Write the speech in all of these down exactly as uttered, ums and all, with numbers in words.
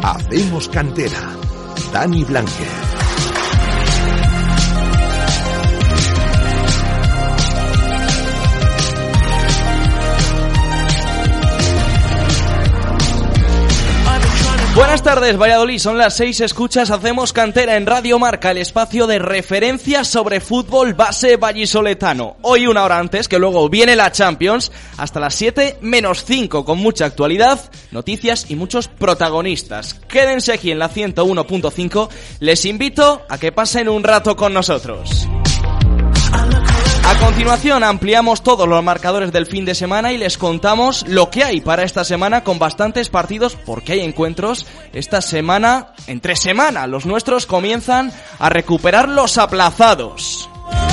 Hacemos Cantera. Dani Blanquez. Buenas tardes, Valladolid, son las seis, escuchas Hacemos Cantera en Radio Marca, el espacio de referencia sobre fútbol base vallisoletano. Hoy una hora antes, que luego viene la Champions, hasta las siete menos cinco, con mucha actualidad, noticias y muchos protagonistas. Quédense aquí en la ciento uno punto cinco, les invito a que pasen un rato con nosotros. A continuación ampliamos todos los marcadores del fin de semana y les contamos lo que hay para esta semana con bastantes partidos porque hay encuentros. Esta semana, entre semana, los nuestros comienzan a recuperar los aplazados.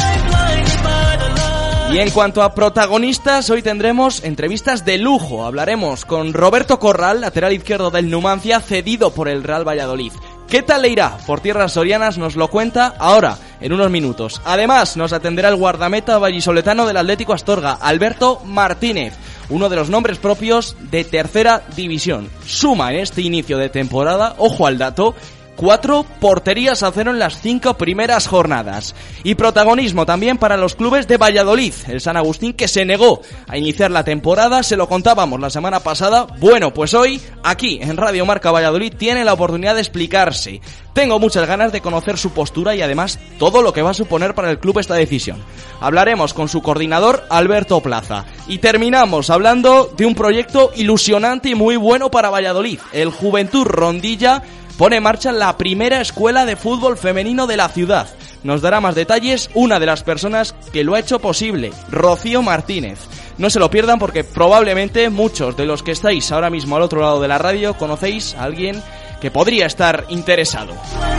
Y en cuanto a protagonistas, hoy tendremos entrevistas de lujo. Hablaremos con Roberto Corral, lateral izquierdo del Numancia, cedido por el Real Valladolid. ¿Qué tal le irá por tierras sorianas? Nos lo cuenta ahora, en unos minutos. Además, nos atenderá el guardameta vallisoletano del Atlético Astorga, Alberto Martínez, uno de los nombres propios de tercera división. Suma en este inicio de temporada, ojo al dato, cuatro porterías a cero en las cinco primeras jornadas. Y protagonismo también para los clubes de Valladolid. El San Agustín, que se negó a iniciar la temporada, se lo contábamos la semana pasada. Bueno, pues hoy, aquí en Radio Marca Valladolid, tiene la oportunidad de explicarse. Tengo muchas ganas de conocer su postura y además todo lo que va a suponer para el club esta decisión. Hablaremos con su coordinador, Alberto Plaza. Y terminamos hablando de un proyecto ilusionante y muy bueno para Valladolid. El Juventud Rondilla pone en marcha la primera escuela de fútbol femenino de la ciudad. Nos dará más detalles una de las personas que lo ha hecho posible, Rocío Martínez. No se lo pierdan porque probablemente muchos de los que estáis ahora mismo al otro lado de la radio conocéis a alguien que podría estar interesado.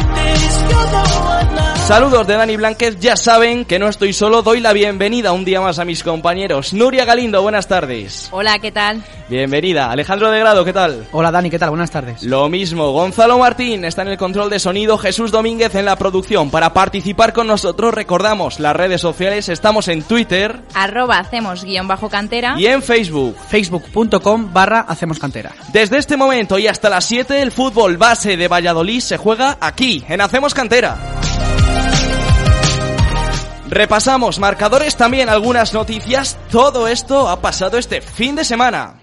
Saludos de Dani Blanquez, ya saben que no estoy solo, doy la bienvenida un día más a mis compañeros. Nuria Galindo, buenas tardes. Hola, ¿qué tal? Bienvenida. Alejandro de Grado, ¿qué tal? Hola Dani, ¿qué tal? Buenas tardes. Lo mismo, Gonzalo Martín está en el control de sonido, Jesús Domínguez en la producción. Para participar con nosotros recordamos las redes sociales, estamos en Twitter, arroba hacemos guión bajo cantera, y en Facebook, facebook.com barra hacemos cantera. Desde este momento y hasta las siete, el fútbol base de Valladolid se juega aquí, en Hacemos Cantera. Repasamos marcadores, también algunas noticias. Todo esto ha pasado este fin de semana.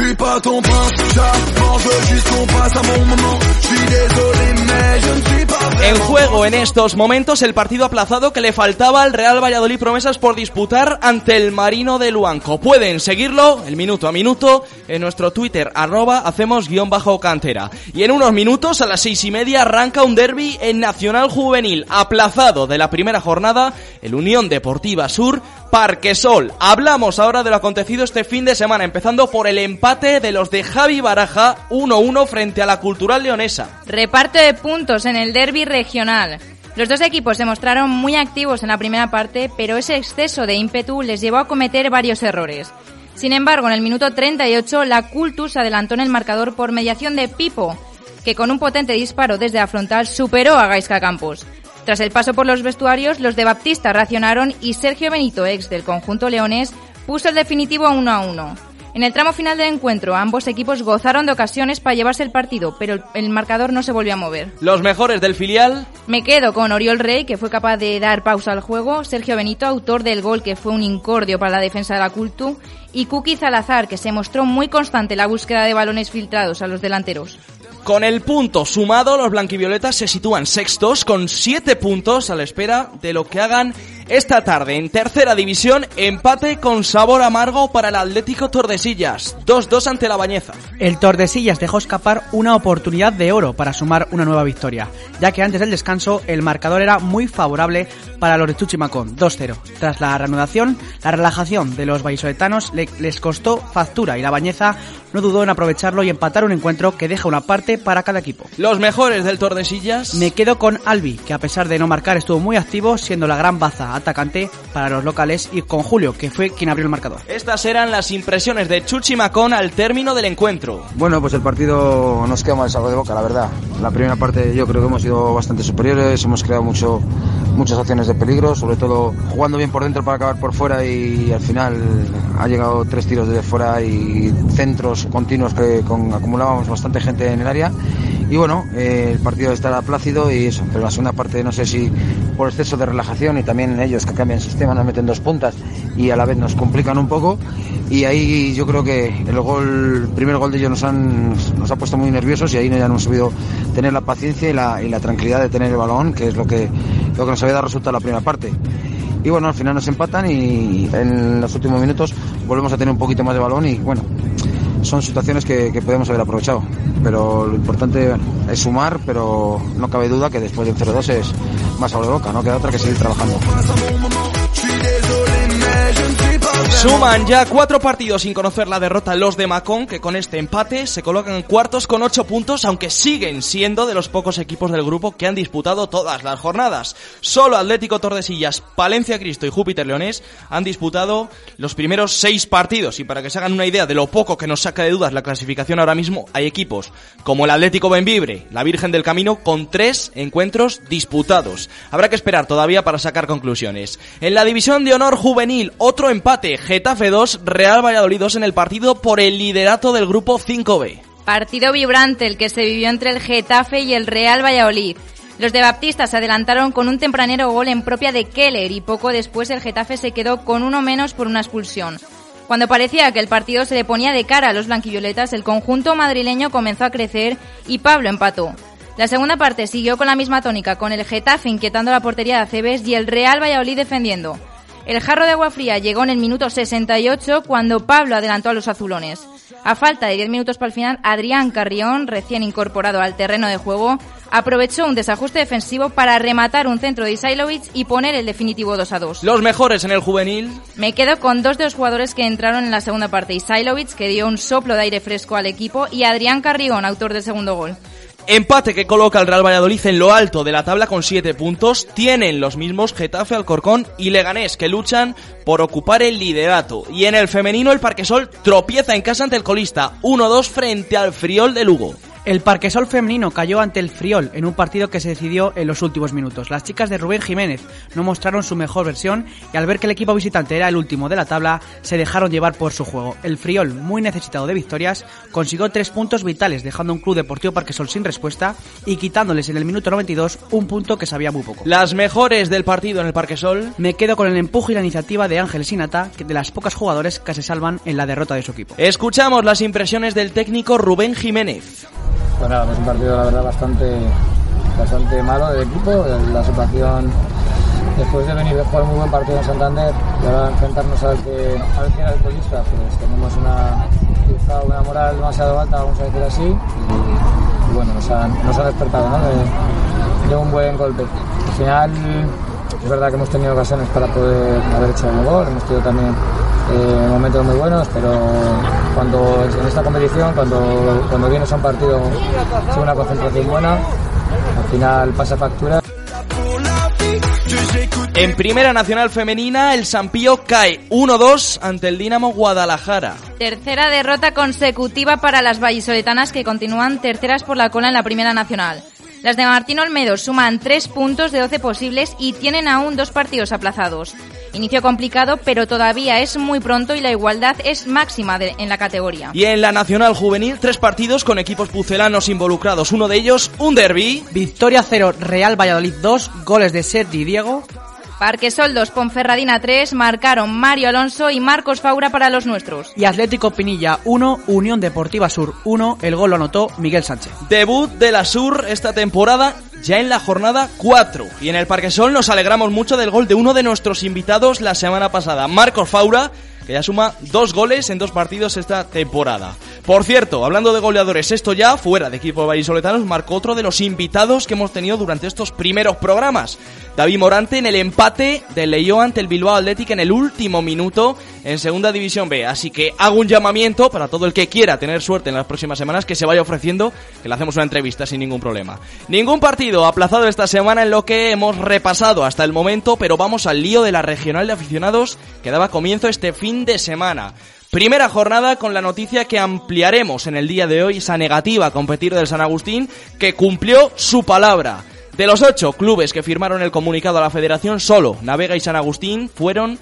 En juego en estos momentos el partido aplazado que le faltaba al Real Valladolid Promesas por disputar ante el Marino de Luanco. Pueden seguirlo el minuto a minuto en nuestro Twitter, arroba hacemos guión bajo cantera. Y en unos minutos, a las seis y media, arranca un derbi en Nacional Juvenil, aplazado de la primera jornada, el Unión Deportiva Sur Parquesol. Hablamos ahora de lo acontecido este fin de semana, empezando por el empate de los de Javi Baraja, uno uno frente a la Cultural Leonesa. Reparto de puntos en el derbi regional. Los dos equipos se mostraron muy activos en la primera parte, pero ese exceso de ímpetu les llevó a cometer varios errores. Sin embargo, en el minuto treinta y ocho, la Cultus se adelantó en el marcador por mediación de Pipo, que con un potente disparo desde la frontal superó a Gaizka Campos. Tras el paso por los vestuarios, los de Baptista reaccionaron y Sergio Benito, ex del conjunto leonés, puso el definitivo uno a uno. En el tramo final del encuentro, ambos equipos gozaron de ocasiones para llevarse el partido, pero el marcador no se volvió a mover. Los mejores del filial. Me quedo con Oriol Rey, que fue capaz de dar pausa al juego, Sergio Benito, autor del gol que fue un incordio para la defensa de la Cultu, y Kuki Zalazar, que se mostró muy constante en la búsqueda de balones filtrados a los delanteros. Con el punto sumado, los blanquivioletas se sitúan sextos con siete puntos a la espera de lo que hagan esta tarde. En tercera división, empate con sabor amargo para el Atlético Tordesillas, dos dos ante la Bañeza. El Tordesillas dejó escapar una oportunidad de oro para sumar una nueva victoria, ya que antes del descanso el marcador era muy favorable para los de Chuchimacón, dos cero. Tras la reanudación, la relajación de los vallisoletanos le, les costó factura y la Bañeza no dudó en aprovecharlo y empatar un encuentro que deja una parte para cada equipo. Los mejores del Tordesillas. Me quedo con Albi, que a pesar de no marcar estuvo muy activo, siendo la gran baza atacante para los locales, y con Julio, que fue quien abrió el marcador. Estas eran las impresiones de Chuchimacón al término del encuentro. Bueno, pues el partido nos queda mal sabor de boca, la verdad. La primera parte yo creo que hemos sido bastante superiores, hemos creado mucho, muchas acciones de peligro, sobre todo jugando bien por dentro para acabar por fuera, y al final ha llegado tres tiros desde fuera y centros continuos que con, acumulábamos bastante gente en el área, y y bueno, eh, el partido estará plácido y eso, pero la segunda parte no sé si por exceso de relajación y también ellos que cambian el sistema nos meten dos puntas y a la vez nos complican un poco, y ahí yo creo que el gol, el primer gol de ellos nos han nos ha puesto muy nerviosos y ahí ya no hemos sabido tener la paciencia y la, y la tranquilidad de tener el balón, que es lo que, lo que nos había dado resultado la primera parte. Y bueno, al final nos empatan y en los últimos minutos volvemos a tener un poquito más de balón y bueno, son situaciones que, que podemos haber aprovechado, pero lo importante bueno, es sumar, pero no cabe duda que después del cero dos es más sabor de boca, no queda otra que seguir trabajando. Suman ya cuatro partidos sin conocer la derrota los de Macón, que con este empate se colocan en cuartos con ocho puntos, aunque siguen siendo de los pocos equipos del grupo que han disputado todas las jornadas. Solo Atlético Tordesillas, Palencia Cristo y Júpiter Leonés han disputado los primeros seis partidos, y para que se hagan una idea de lo poco que nos saca de dudas la clasificación ahora mismo, hay equipos como el Atlético Bembibre, la Virgen del Camino, con tres encuentros disputados. Habrá que esperar todavía para sacar conclusiones. En la división de honor juvenil, otro empate, Getafe dos, Real Valladolid dos en el partido por el liderato del grupo cinco B. Partido vibrante el que se vivió entre el Getafe y el Real Valladolid. Los de Baptista se adelantaron con un tempranero gol en propia de Keller y poco después el Getafe se quedó con uno menos por una expulsión. Cuando parecía que el partido se le ponía de cara a los blanquivioletas, el conjunto madrileño comenzó a crecer y Pablo empató. La segunda parte siguió con la misma tónica, con el Getafe inquietando la portería de Aceves y el Real Valladolid defendiendo. El jarro de agua fría llegó en el minuto sesenta y ocho cuando Pablo adelantó a los azulones. A falta de diez minutos para el final, Adrián Carrión, recién incorporado al terreno de juego, aprovechó un desajuste defensivo para rematar un centro de Isailovic y poner el definitivo dos a dos. Los mejores en el juvenil. Me quedo con dos de los jugadores que entraron en la segunda parte. Isailovic, que dio un soplo de aire fresco al equipo, y Adrián Carrión, autor del segundo gol. Empate que coloca al Real Valladolid en lo alto de la tabla con siete puntos. Tienen los mismos Getafe, Alcorcón y Leganés, que luchan por ocupar el liderato. Y en el femenino el Parquesol tropieza en casa ante el colista uno dos frente al Friol de Lugo. El Parquesol femenino cayó ante el Friol en un partido que se decidió en los últimos minutos. Las chicas de Rubén Jiménez no mostraron su mejor versión y al ver que el equipo visitante era el último de la tabla, se dejaron llevar por su juego. El Friol, muy necesitado de victorias, consiguió tres puntos vitales, dejando a un Club Deportivo Parquesol sin respuesta y quitándoles en el minuto noventa y dos un punto que sabía muy poco. Las mejores del partido en el Parquesol. Me quedo con el empuje y la iniciativa de Ángel Sinata, de las pocas jugadores que se salvan en la derrota de su equipo. Escuchamos las impresiones del técnico Rubén Jiménez. Pues nada, es un partido la verdad bastante bastante malo del equipo. La situación, después de venir de jugar un muy buen partido en Santander y ahora enfrentarnos al que, al que era el colista, pues tenemos una, quizá una moral demasiado alta, vamos a decir así, y, y bueno, nos han, nos han despertado, ¿no? de, de un buen golpe. Al final es verdad que hemos tenido ocasiones para poder haber hecho un gol, hemos tenido también eh, momentos muy buenos, pero cuando en esta competición, cuando, cuando vienes a un partido sin una concentración buena, al final pasa factura. En Primera Nacional Femenina, el Sampío cae uno dos ante el Dinamo Guadalajara. Tercera derrota consecutiva para las vallisoletanas, que continúan terceras por la cola en la Primera Nacional. Las de Martín Olmedo suman tres puntos de doce posibles y tienen aún dos partidos aplazados. Inicio complicado, pero todavía es muy pronto y la igualdad es máxima de, en la categoría. Y en la Nacional Juvenil, tres partidos con equipos pucelanos involucrados. Uno de ellos, un derbi. Victoria cero, Real Valladolid dos, goles de Sergi y Diego. Parquesol dos, Ponferradina tres, marcaron Mario Alonso y Marcos Faura para los nuestros. Y Atlético Pinilla uno, Unión Deportiva Sur uno, el gol lo anotó Miguel Sánchez. Debut de la Sur esta temporada, ya en la jornada cuatro. Y en el Parquesol nos alegramos mucho del gol de uno de nuestros invitados la semana pasada, Marcos Faura, que ya suma dos goles en dos partidos esta temporada. Por cierto, hablando de goleadores, esto ya, fuera de equipo vallisoletanos, marcó otro de los invitados que hemos tenido durante estos primeros programas. David Morante en el empate del Leioa ante el Bilbao Athletic en el último minuto en Segunda División B. Así que hago un llamamiento para todo el que quiera tener suerte en las próximas semanas, que se vaya ofreciendo, que le hacemos una entrevista sin ningún problema. Ningún partido aplazado esta semana en lo que hemos repasado hasta el momento, pero vamos al lío de la regional de aficionados que daba comienzo este fin de semana. Primera jornada con la noticia que ampliaremos en el día de hoy, esa negativa a competir del San Agustín, que cumplió su palabra. De los ocho clubes que firmaron el comunicado a la federación, solo Navega y San Agustín fueron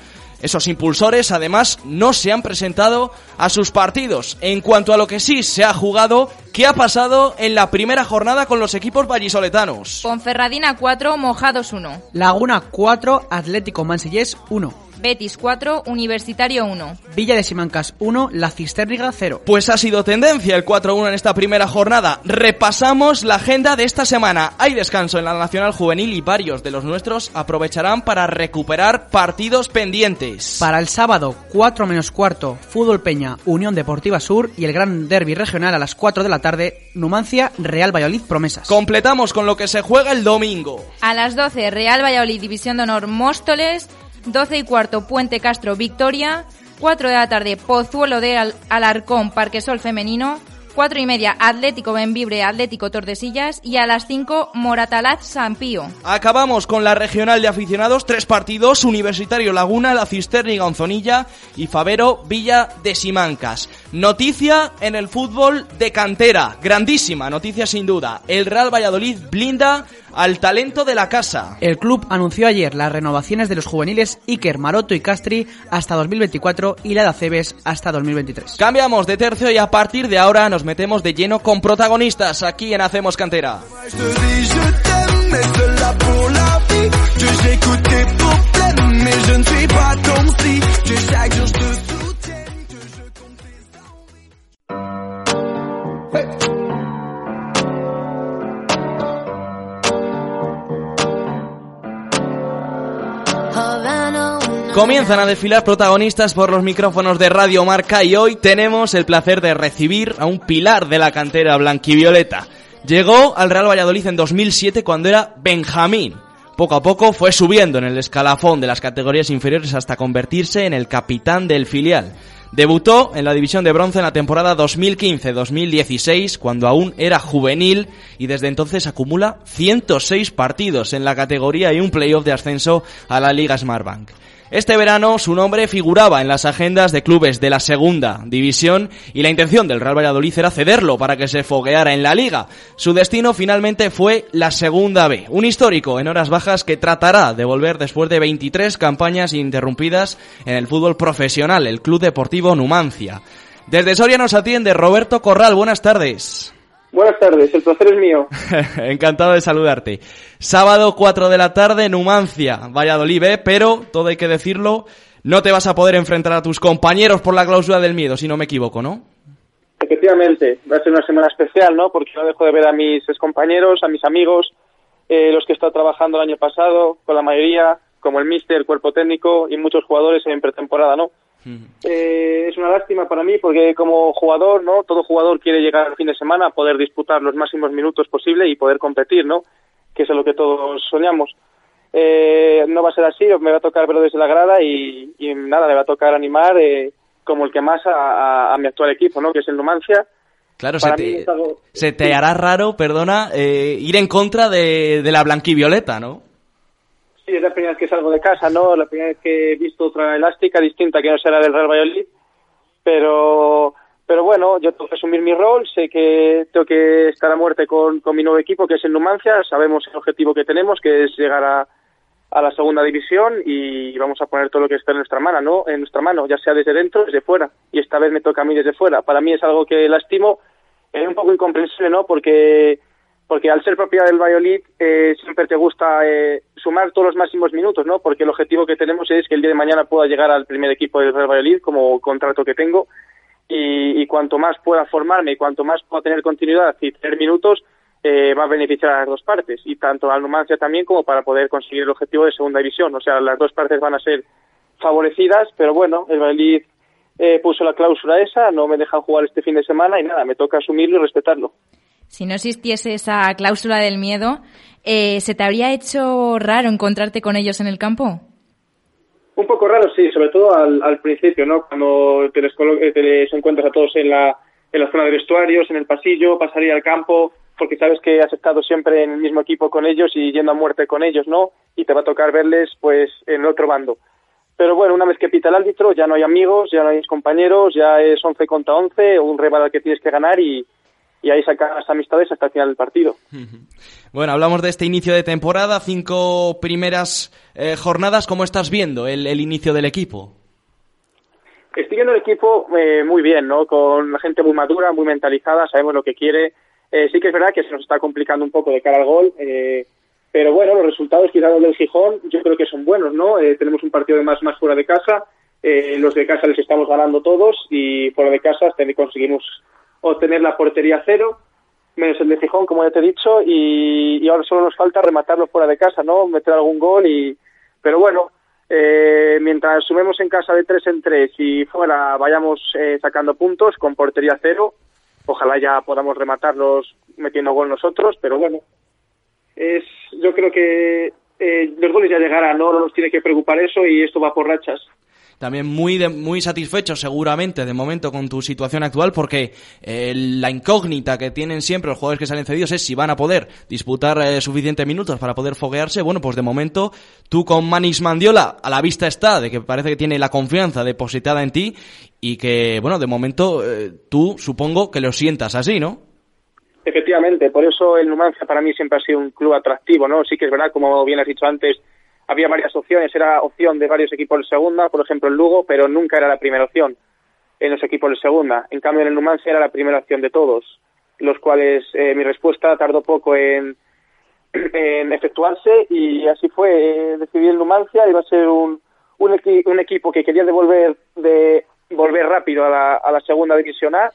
Esos impulsores, además, no se han presentado a sus partidos. En cuanto a lo que sí se ha jugado, ¿qué ha pasado en la primera jornada con los equipos vallisoletanos? Ponferradina cuatro, Mojados uno. Laguna cuatro, Atlético Mansillés uno. Betis cuatro, Universitario uno. Villa de Simancas uno, La Cisterniga cero. Pues ha sido tendencia el cuatro uno en esta primera jornada. Repasamos la agenda de esta semana. Hay descanso en la Nacional Juvenil y varios de los nuestros aprovecharán para recuperar partidos pendientes. Para el sábado, cuatro menos cuarto, Fútbol Peña, Unión Deportiva Sur y el gran derbi regional a las cuatro de la tarde, Numancia, Real Valladolid Promesas. Completamos con lo que se juega el domingo. A las doce, Real Valladolid División de Honor Móstoles. doce y cuarto, Puente Castro Victoria. cuatro de la tarde, Pozuelo de Al- Alarcón Parquesol Femenino. cuatro y media, Atlético Bembibre Atlético Tordesillas. Y a las cinco, Moratalaz San Pío. Acabamos con la regional de aficionados, tres partidos: Universitario Laguna, La Cisterniga Onzonilla y Favero Villa de Simancas. Noticia en el fútbol de cantera, grandísima noticia sin duda. El Real Valladolid blinda al talento de la casa. El club anunció ayer las renovaciones de los juveniles Iker, Maroto y Castri hasta dos mil veinticuatro y la de Acebes hasta dos mil veintitrés. Cambiamos de tercio y a partir de ahora nos metemos de lleno con protagonistas aquí en Hacemos Cantera. Comienzan a desfilar protagonistas por los micrófonos de Radio Marca y hoy tenemos el placer de recibir a un pilar de la cantera blanquivioleta. Llegó al Real Valladolid en dos mil siete cuando era Benjamín. Poco a poco fue subiendo en el escalafón de las categorías inferiores hasta convertirse en el capitán del filial. Debutó en la división de bronce en la temporada dos mil quince dos mil dieciséis, cuando aún era juvenil, y desde entonces acumula ciento seis partidos en la categoría y un playoff de ascenso a la Liga Smartbank. Este verano su nombre figuraba en las agendas de clubes de la segunda división y la intención del Real Valladolid era cederlo para que se fogueara en la Liga. Su destino finalmente fue la segunda B, un histórico en horas bajas que tratará de volver después de veintitrés campañas ininterrumpidas en el fútbol profesional, el Club Deportivo Numancia. Desde Soria nos atiende Roberto Corral, buenas tardes. Buenas tardes, el placer es mío. Encantado de saludarte. Sábado cuatro de la tarde, Numancia, Valladolid B, pero, todo hay que decirlo, no te vas a poder enfrentar a tus compañeros por la cláusula del miedo, si no me equivoco, ¿no? Efectivamente, va a ser una semana especial, ¿no? Porque no dejo de ver a mis excompañeros, a mis amigos, eh, los que he estado trabajando el año pasado, con la mayoría, como el míster, el cuerpo técnico y muchos jugadores en pretemporada, ¿no? Eh, es una lástima para mí porque como jugador, ¿no? Todo jugador quiere llegar al fin de semana a poder disputar los máximos minutos posible y poder competir, ¿no? Que es lo que todos soñamos. Eh, no va a ser así, me va a tocar verlo desde la grada y, y nada, me va a tocar animar eh, como el que más a, a, a mi actual equipo, ¿no? Que es el Numancia. Claro, se te, algo... se te hará raro, perdona, eh, ir en contra de, de la blanquivioleta, ¿no? Sí, es la primera vez que salgo de casa, ¿no? La primera vez que he visto otra elástica distinta que no sea la del Real Valladolid. Pero, pero bueno, yo tengo que asumir mi rol. Sé que tengo que estar a muerte con, con mi nuevo equipo, que es el Numancia. Sabemos el objetivo que tenemos, que es llegar a, a la segunda división y vamos a poner todo lo que está en nuestra mano, ¿no? En nuestra mano, ya sea desde dentro o desde fuera. Y esta vez me toca a mí desde fuera. Para mí es algo que lastimo. Es un poco incomprensible, ¿no? Porque... Porque al ser propiedad del Valladolid eh, siempre te gusta eh, sumar todos los máximos minutos, ¿no? Porque el objetivo que tenemos es que el día de mañana pueda llegar al primer equipo del Real Valladolid como contrato que tengo y, y cuanto más pueda formarme y cuanto más pueda tener continuidad y tener minutos eh, va a beneficiar a las dos partes y tanto al Numancia también como para poder conseguir el objetivo de segunda división. O sea, las dos partes van a ser favorecidas, pero bueno, el Valladolid eh, puso la cláusula esa, no me dejan jugar este fin de semana y nada, me toca asumirlo y respetarlo. Si no existiese esa cláusula del miedo, eh, ¿se te habría hecho raro encontrarte con ellos en el campo? Un poco raro, sí, sobre todo al, al principio, ¿no? Cuando te les, te les encuentras a todos en la, en la zona de vestuarios, en el pasillo, pasaría al campo, porque sabes que has estado siempre en el mismo equipo con ellos y yendo a muerte con ellos, ¿no? Y te va a tocar verles, pues, en el otro bando. Pero bueno, una vez que pita el árbitro, ya no hay amigos, ya no hay compañeros, ya es once contra once, un rival al que tienes que ganar y y ahí sacar las amistades hasta el final del partido. Bueno, hablamos de este inicio de temporada, cinco primeras eh, jornadas. ¿Cómo estás viendo el, el inicio del equipo? Estoy viendo el equipo eh, muy bien, ¿no? Con la gente muy madura, muy mentalizada, sabemos lo que quiere. Eh, sí que es verdad que se nos está complicando un poco de cara al gol, eh, pero bueno, los resultados quizás los del Gijón yo creo que son buenos, ¿no? Eh, tenemos un partido de más más fuera de casa, eh, los de casa les estamos ganando todos y fuera de casa conseguimos obtener la portería cero, menos el de Gijón, como ya te he dicho, y, y ahora solo nos falta rematarlo fuera de casa, ¿no? Meter algún gol, y pero bueno, eh, mientras sumemos en casa de tres en tres y fuera vayamos eh, sacando puntos con portería cero, ojalá ya podamos rematarlos metiendo gol nosotros, pero bueno, es yo creo que eh, los goles ya llegarán, ¿no? No nos tiene que preocupar eso y esto va por rachas. También muy de, muy satisfecho seguramente de momento con tu situación actual, porque eh, la incógnita que tienen siempre los jugadores que salen cedidos es si van a poder disputar eh, suficientes minutos para poder foguearse. Bueno, pues de momento tú con Manix Mandiola a la vista está de que parece que tiene la confianza depositada en ti y que, bueno, de momento eh, tú supongo que lo sientas así, ¿no? Efectivamente, por eso el Numancia para mí siempre ha sido un club atractivo, ¿no? Sí que es verdad, como bien has dicho antes, había varias opciones, era opción de varios equipos de segunda, por ejemplo el Lugo, pero nunca era la primera opción en los equipos de segunda. En cambio en el Numancia era la primera opción de todos, los cuales eh, mi respuesta tardó poco en, en efectuarse y así fue. Eh, decidí el Numancia, iba a ser un, un, equi- un equipo que quería devolver, de, volver rápido a la, a la segunda división A,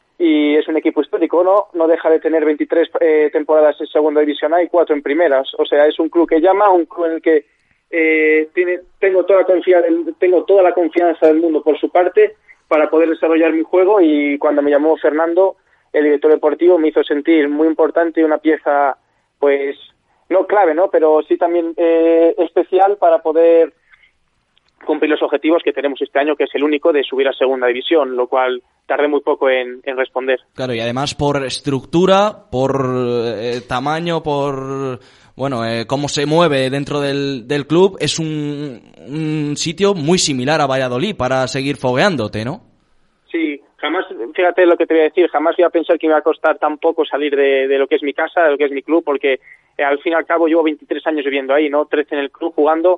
y es un equipo histórico, ¿no? No deja de tener veintitrés eh, temporadas en segunda división A y cuatro en primeras. O sea, es un club que llama, un club en el que eh, tiene, tengo toda la confianza, tengo toda la confianza del mundo por su parte para poder desarrollar mi juego, y cuando me llamó Fernando, el director deportivo, me hizo sentir muy importante, una pieza, pues, no clave, ¿no? Pero sí también eh, especial para poder cumplir los objetivos que tenemos este año, que es el único de subir a segunda división, lo cual tardé muy poco en, en responder. Claro, y además por estructura, por eh, tamaño, por bueno, eh, cómo se mueve dentro del, del club, es un, un sitio muy similar a Valladolid para seguir fogueándote, ¿no? Sí, jamás, fíjate lo que te voy a decir, jamás iba a pensar que me iba a costar tan poco salir de, de lo que es mi casa, de lo que es mi club, porque eh, al fin y al cabo llevo veintitrés años viviendo ahí, ¿no? trece en el club jugando,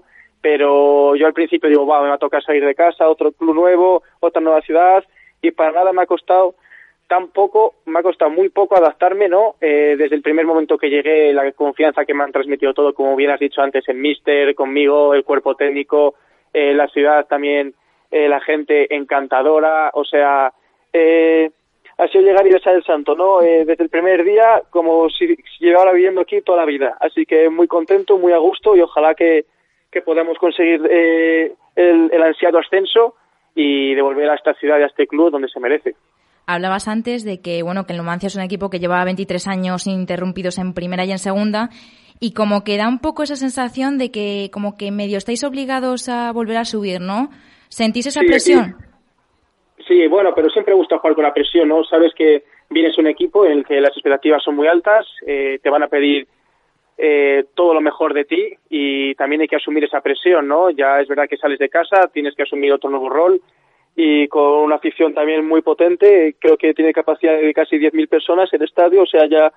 pero yo al principio digo, wow, me va a tocar salir de casa, otro club nuevo, otra nueva ciudad, y para nada me ha costado tan poco, me ha costado muy poco adaptarme, ¿no? Eh, desde el primer momento que llegué, la confianza que me han transmitido todo, como bien has dicho antes, el míster, conmigo, el cuerpo técnico, eh, la ciudad también, eh, la gente encantadora, o sea, eh, ha sido llegar y besar el santo, ¿no? Eh, desde el primer día, como si, si llevara viviendo aquí toda la vida, así que muy contento, muy a gusto, y ojalá que, que podamos conseguir eh, el, el ansiado ascenso y devolver a esta ciudad y a este club donde se merece. Hablabas antes de que, bueno, que el Numancia es un equipo que lleva veintitrés años ininterrumpidos en primera y en segunda, y como que da un poco esa sensación de que como que medio estáis obligados a volver a subir, ¿no? ¿Sentís esa sí, presión? Sí. sí, bueno, pero siempre gusta jugar con la presión, ¿no? Sabes que vienes a un equipo en el que las expectativas son muy altas, eh, te van a pedir eh, todo lo mejor de ti, y también hay que asumir esa presión, ¿no? Ya es verdad que sales de casa, tienes que asumir otro nuevo rol, y con una afición también muy potente, creo que tiene capacidad de casi diez mil personas en el estadio, o sea, ya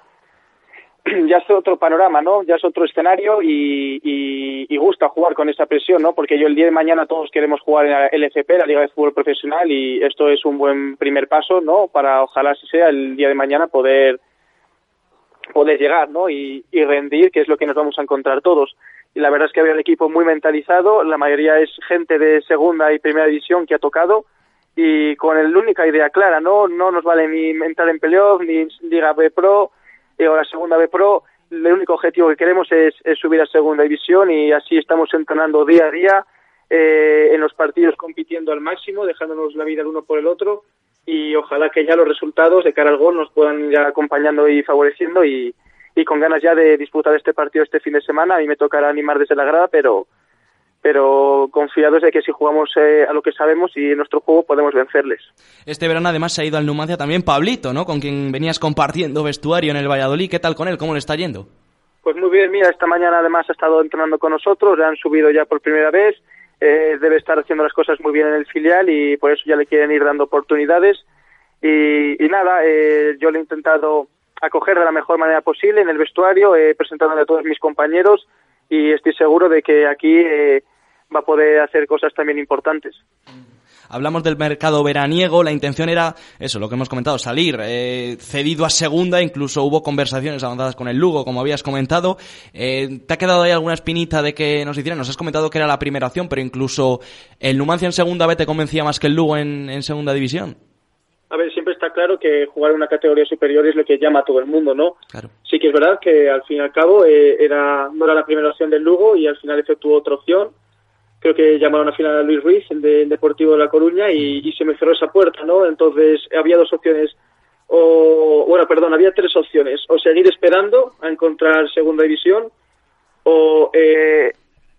ya es otro panorama, ¿no? Ya es otro escenario, y, y, y gusta jugar con esa presión, ¿no? Porque yo el día de mañana todos queremos jugar en la L F P, la Liga de Fútbol Profesional, y esto es un buen primer paso, ¿no? Para, ojalá así sea, el día de mañana poder poder llegar, ¿no? Y, y rendir, que es lo que nos vamos a encontrar todos. Y la verdad es que había un equipo muy mentalizado, la mayoría es gente de segunda y primera división que ha tocado, y con la única idea clara, ¿no? No nos vale ni entrar en playoff, ni Liga B Pro, eh, o la segunda B Pro, el único objetivo que queremos es, es subir a segunda división, y así estamos entrenando día a día, eh, en los partidos compitiendo al máximo, dejándonos la vida el uno por el otro, y ojalá que ya los resultados de cara al gol nos puedan ir acompañando y favoreciendo, y y con ganas ya de disputar este partido este fin de semana. A mí me tocará animar desde la grada, pero pero confiados de que si jugamos eh, a lo que sabemos y en nuestro juego podemos vencerles. Este verano además se ha ido al Numancia también Pablito, ¿no? Con quien venías compartiendo vestuario en el Valladolid. ¿Qué tal con él? ¿Cómo le está yendo? Pues muy bien, mira, esta mañana además ha estado entrenando con nosotros, le han subido ya por primera vez, eh, debe estar haciendo las cosas muy bien en el filial, y por eso ya le quieren ir dando oportunidades. y, y nada, eh, yo lo he intentado acoger de la mejor manera posible en el vestuario, eh, presentándole a todos mis compañeros, y estoy seguro de que aquí eh, va a poder hacer cosas también importantes. Hablamos del mercado veraniego, la intención era, eso, lo que hemos comentado, salir eh, cedido a segunda, incluso hubo conversaciones avanzadas con el Lugo, como habías comentado. Eh, ¿Te ha quedado ahí alguna espinita de que nos hicieran? Nos has comentado que era la primera opción, pero incluso el Numancia en segunda B te convencía más que el Lugo en, en segunda división. A ver, siempre está claro que jugar en una categoría superior es lo que llama a todo el mundo, ¿no? Claro. Sí que es verdad que al fin y al cabo eh, era no era la primera opción del Lugo y al final efectuó otra opción. Creo que llamaron al final a Luis Ruiz, el del Deportivo de La Coruña, y, y se me cerró esa puerta, ¿no? Entonces había dos opciones, o bueno, perdón, había tres opciones, o seguir esperando a encontrar segunda división, o eh,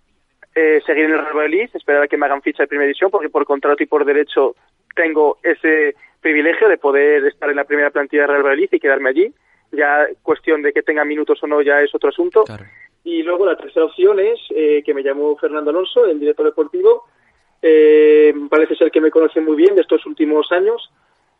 eh, seguir en el Real Valladolid, esperar a que me hagan ficha de primera división, porque por contrato y por derecho tengo ese privilegio de poder estar en la primera plantilla de Real Valladolid y quedarme allí. Ya cuestión de que tenga minutos o no ya es otro asunto. Claro. Y luego la tercera opción es eh, que me llamó Fernando Alonso, el director deportivo. Eh, parece ser que me conoce muy bien de estos últimos años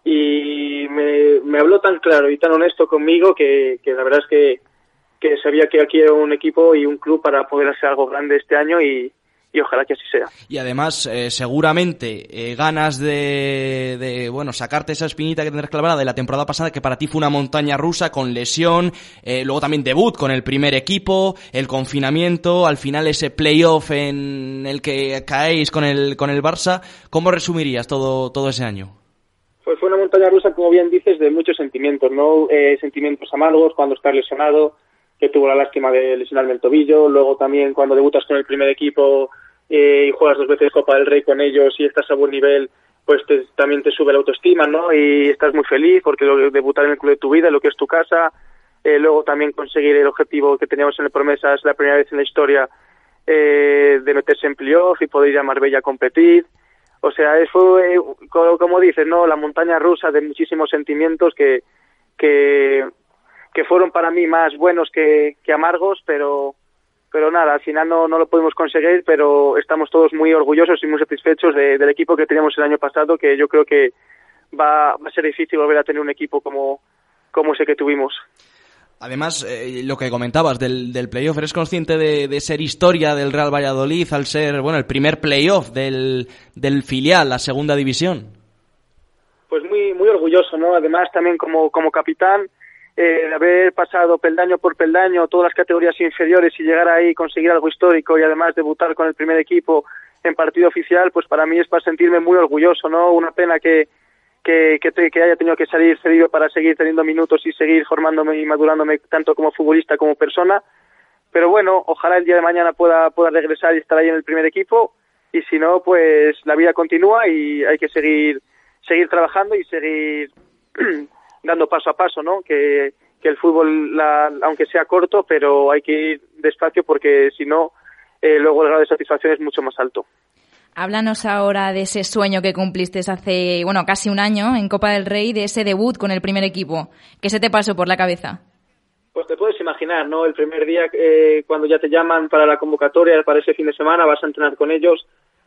y me, me habló tan claro y tan honesto conmigo que, que la verdad es que, que sabía que aquí era un equipo y un club para poder hacer algo grande este año y, y ojalá que así sea. Y además, eh, seguramente, eh, ganas de, de, bueno, sacarte esa espinita que tendrás clavada de la temporada pasada, que para ti fue una montaña rusa con lesión, eh, luego también debut con el primer equipo, el confinamiento, al final ese playoff en el que caéis con el, con el Barça. ¿Cómo resumirías todo, todo ese año? Pues fue una montaña rusa, como bien dices, de muchos sentimientos, ¿no? Eh, sentimientos amargos cuando estás lesionado, que tuvo la lástima de lesionarme el tobillo, luego también cuando debutas con el primer equipo eh, y juegas dos veces Copa del Rey con ellos y estás a buen nivel, pues te, también te sube la autoestima, ¿no? Y estás muy feliz porque lo, debutar en el club de tu vida, lo que es tu casa, eh, luego también conseguir el objetivo que teníamos en el Promesas la primera vez en la historia eh, de meterse en playoff y poder ir a Marbella a competir. O sea, fue, eh, como, como dices, ¿no? La montaña rusa de muchísimos sentimientos que que que fueron para mí más buenos que, que amargos, pero pero nada, al final no, no lo pudimos conseguir, pero estamos todos muy orgullosos y muy satisfechos de, del equipo que teníamos el año pasado, que yo creo que va, va a ser difícil volver a tener un equipo como, como ese que tuvimos. Además, eh, lo que comentabas del, del playoff, ¿eres consciente de, de ser historia del Real Valladolid al ser, bueno, el primer playoff del, del filial, la segunda división? Pues muy muy orgulloso, ¿no? Además, también como, como capitán, Eh, de haber pasado peldaño por peldaño todas las categorías inferiores y llegar ahí y conseguir algo histórico y además debutar con el primer equipo en partido oficial, pues para mí es para sentirme muy orgulloso, ¿no? Una pena que que, que, te, que haya tenido que salir cedido para seguir teniendo minutos y seguir formándome y madurándome tanto como futbolista como persona, pero bueno, ojalá el día de mañana pueda, pueda regresar y estar ahí en el primer equipo, y si no, pues la vida continúa y hay que seguir seguir trabajando y seguir dando paso a paso, ¿no? Que, que el fútbol, la, aunque sea corto, pero hay que ir despacio porque si no, eh, luego el grado de satisfacción es mucho más alto. Háblanos ahora de ese sueño que cumpliste hace, bueno, casi un año en Copa del Rey, de ese debut con el primer equipo. ¿Qué se te pasó por la cabeza? Pues te puedes imaginar, ¿no? El primer día, eh, cuando ya te llaman para la convocatoria, para ese fin de semana, vas a entrenar con ellos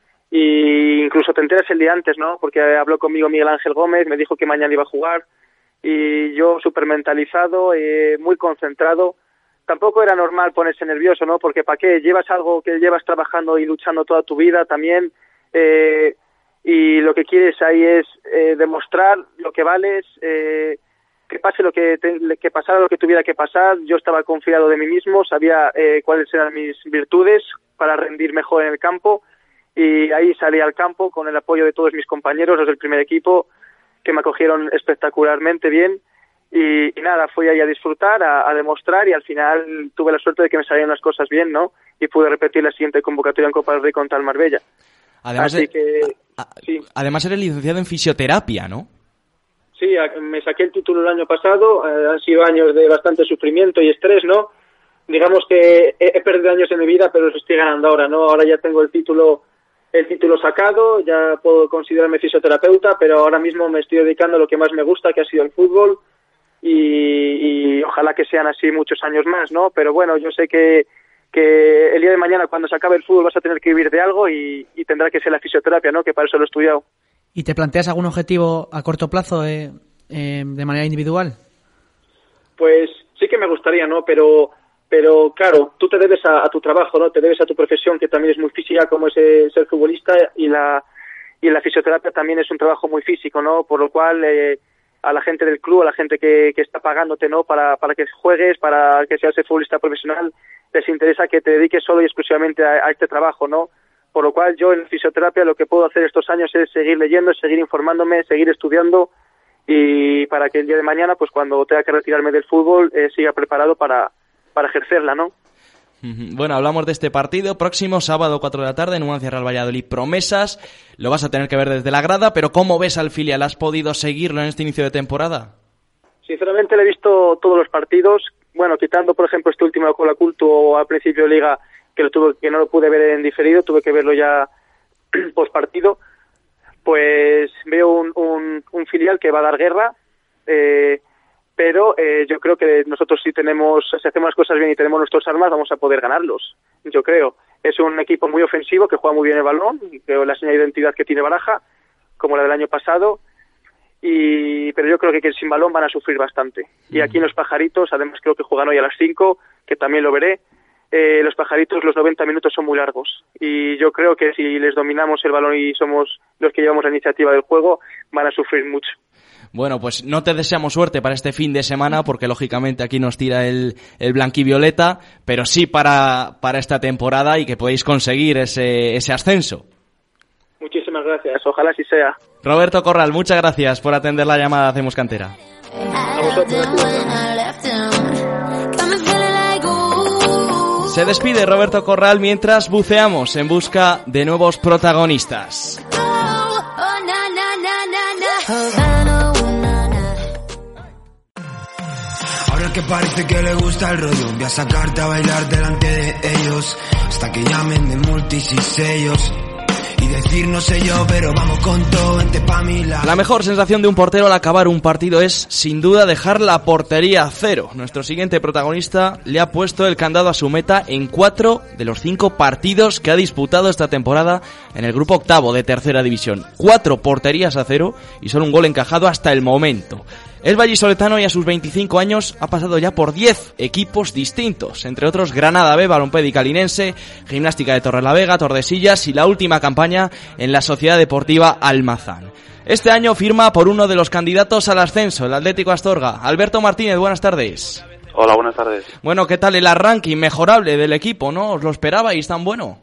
y incluso te enteras el día antes, ¿no? Porque habló conmigo Miguel Ángel Gómez, me dijo que mañana iba a jugar, y yo súper mentalizado, eh, muy concentrado. Tampoco era normal ponerse nervioso, ¿no? Porque ¿para qué? Llevas algo que llevas trabajando y luchando toda tu vida también, eh, y lo que quieres ahí es eh, demostrar lo que vales, eh, que pase lo que, te, que pasara lo que tuviera que pasar. Yo estaba confiado de mí mismo, sabía eh, cuáles eran mis virtudes para rendir mejor en el campo, y ahí salí al campo con el apoyo de todos mis compañeros, los del primer equipo, que me acogieron espectacularmente bien, y, y nada, fui ahí a disfrutar, a, a demostrar, y al final tuve la suerte de que me salieron las cosas bien, ¿no? Y pude repetir la siguiente convocatoria en Copa del Rey contra el Marbella. Además, Así de, que, a, a, sí. Además eres licenciado en fisioterapia, ¿no? Sí, a, me saqué el título el año pasado, eh, han sido años de bastante sufrimiento y estrés, ¿no? Digamos que he, he perdido años en mi vida, pero los estoy ganando ahora, ¿no? Ahora ya tengo el título el título sacado, ya puedo considerarme fisioterapeuta, pero ahora mismo me estoy dedicando a lo que más me gusta, que ha sido el fútbol, y, y ojalá que sean así muchos años más, ¿no? Pero bueno, yo sé que, que el día de mañana, cuando se acabe el fútbol, vas a tener que vivir de algo y, y tendrá que ser la fisioterapia, ¿no? Que para eso lo he estudiado. ¿Y te planteas algún objetivo a corto plazo eh, eh, de manera individual? Pues sí que me gustaría, ¿no? Pero, pero claro, tú te debes a, a tu trabajo, ¿no? Te debes a tu profesión, que también es muy física, como es eh, ser futbolista, y la y la fisioterapia también es un trabajo muy físico, ¿no? Por lo cual, eh, a la gente del club, a la gente que, que está pagándote, ¿no? Para, para que juegues, para que seas el futbolista profesional, les interesa que te dediques solo y exclusivamente a, a este trabajo, ¿no? Por lo cual yo en fisioterapia lo que puedo hacer estos años es seguir leyendo, seguir informándome, seguir estudiando, y para que el día de mañana, pues cuando tenga que retirarme del fútbol, eh, siga preparado para, para ejercerla, ¿no? Bueno, hablamos de este partido. Próximo sábado, cuatro de la tarde, Numancia Real Valladolid. Promesas, lo vas a tener que ver desde la grada, pero ¿cómo ves al filial? ¿Has podido seguirlo en este inicio de temporada? Sinceramente le he visto todos los partidos, bueno, quitando por ejemplo este último con la Culto al principio de Liga, que lo tuve, que no lo pude ver en diferido, tuve que verlo ya post partido. Pues veo un, un, un filial que va a dar guerra, eh, pero eh, yo creo que nosotros si tenemos, si hacemos las cosas bien y tenemos nuestras armas, vamos a poder ganarlos, yo creo. Es un equipo muy ofensivo, que juega muy bien el balón, creo la señal de identidad que tiene Baraja, como la del año pasado, y pero yo creo que, que sin balón van a sufrir bastante. Y aquí en Los Pajaritos, además creo que juegan hoy a las cinco, que también lo veré. Eh, los Pajaritos, los noventa minutos son muy largos, y yo creo que si les dominamos el balón y somos los que llevamos la iniciativa del juego, van a sufrir mucho. Bueno, pues no te deseamos suerte para este fin de semana, porque lógicamente aquí nos tira el, el blanquivioleta, pero sí para, para esta temporada, y que podéis conseguir ese, ese ascenso. Muchísimas gracias, ojalá así sea. Roberto Corral, muchas gracias por atender la llamada de Hacemos Cantera. A vosotros. Se despide Roberto Corral mientras buceamos en busca de nuevos protagonistas. Ahora que parece que le gusta el rollo, voy a sacarte a bailar delante de ellos, hasta que llamen de multis y sellos. Y decir no sé yo, pero vamos con todo, vente pa' mi lado. La mejor sensación de un portero al acabar un partido es, sin duda, dejar la portería a cero. Nuestro siguiente protagonista le ha puesto el candado a su meta en cuatro de los cinco partidos que ha disputado esta temporada en el grupo octavo de tercera división. Cuatro porterías a cero y solo un gol encajado hasta el momento. El vallisoletano, y a sus veinticinco años ha pasado ya por diez equipos distintos, entre otros Granada B, Balompédica Calinense, Gimnástica de Torrelavega, Tordesillas y la última campaña en la Sociedad Deportiva Almazán. Este año firma por uno de los candidatos al ascenso, el Atlético Astorga. Alberto Martínez, buenas tardes. Hola, buenas tardes. Bueno, ¿qué tal el arranque inmejorable del equipo, no? ¿Os lo esperabais tan bueno?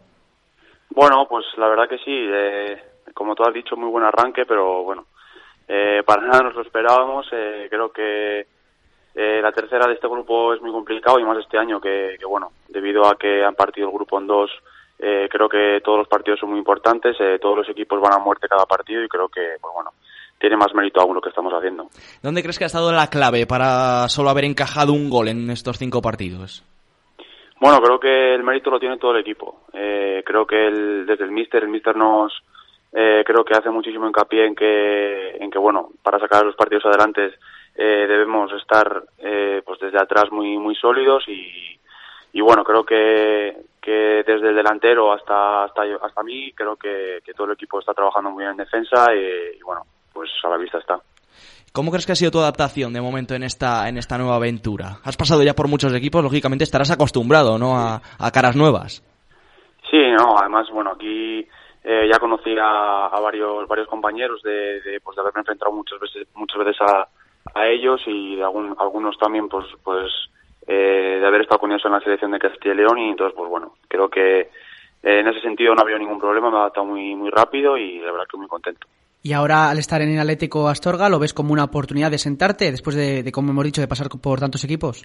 Bueno, pues la verdad que sí, eh, como tú has dicho, muy buen arranque, pero bueno, Eh, para nada nos lo esperábamos. Eh, creo que eh, la tercera de este grupo es muy complicado, y más este año que, que bueno, debido a que han partido el grupo en dos, eh, creo que todos los partidos son muy importantes, eh, todos los equipos van a muerte cada partido, y creo que, pues bueno, tiene más mérito aún lo que estamos haciendo. ¿Dónde crees que ha estado la clave para solo haber encajado un gol en estos cinco partidos? Bueno, creo que el mérito lo tiene todo el equipo. Eh, creo que el, desde el míster, el míster nos Eh, creo que hace muchísimo hincapié en que, en que bueno, para sacar los partidos adelante eh, debemos estar eh, pues desde atrás muy muy sólidos, y, y bueno, creo que, que desde el delantero hasta hasta hasta mí, creo que, que todo el equipo está trabajando muy bien en defensa, y, y bueno, pues a la vista está. ¿Cómo crees que ha sido tu adaptación de momento en esta en esta nueva aventura? Has pasado ya por muchos equipos, lógicamente estarás acostumbrado, ¿no?, a, a caras nuevas. Sí, no, además, bueno, aquí Eh, ya conocí a, a varios varios compañeros de, de pues de haberme enfrentado muchas veces muchas veces a, a ellos, y de algún, algunos también pues pues eh, de haber estado con ellos en la selección de Castilla y León, y entonces pues bueno, creo que eh, en ese sentido no ha habido ningún problema, me he adaptado muy muy rápido, y la verdad que muy contento. Y ahora, al estar en el Atlético Astorga, ¿lo ves como una oportunidad de sentarte después de, de como hemos dicho, de pasar por tantos equipos?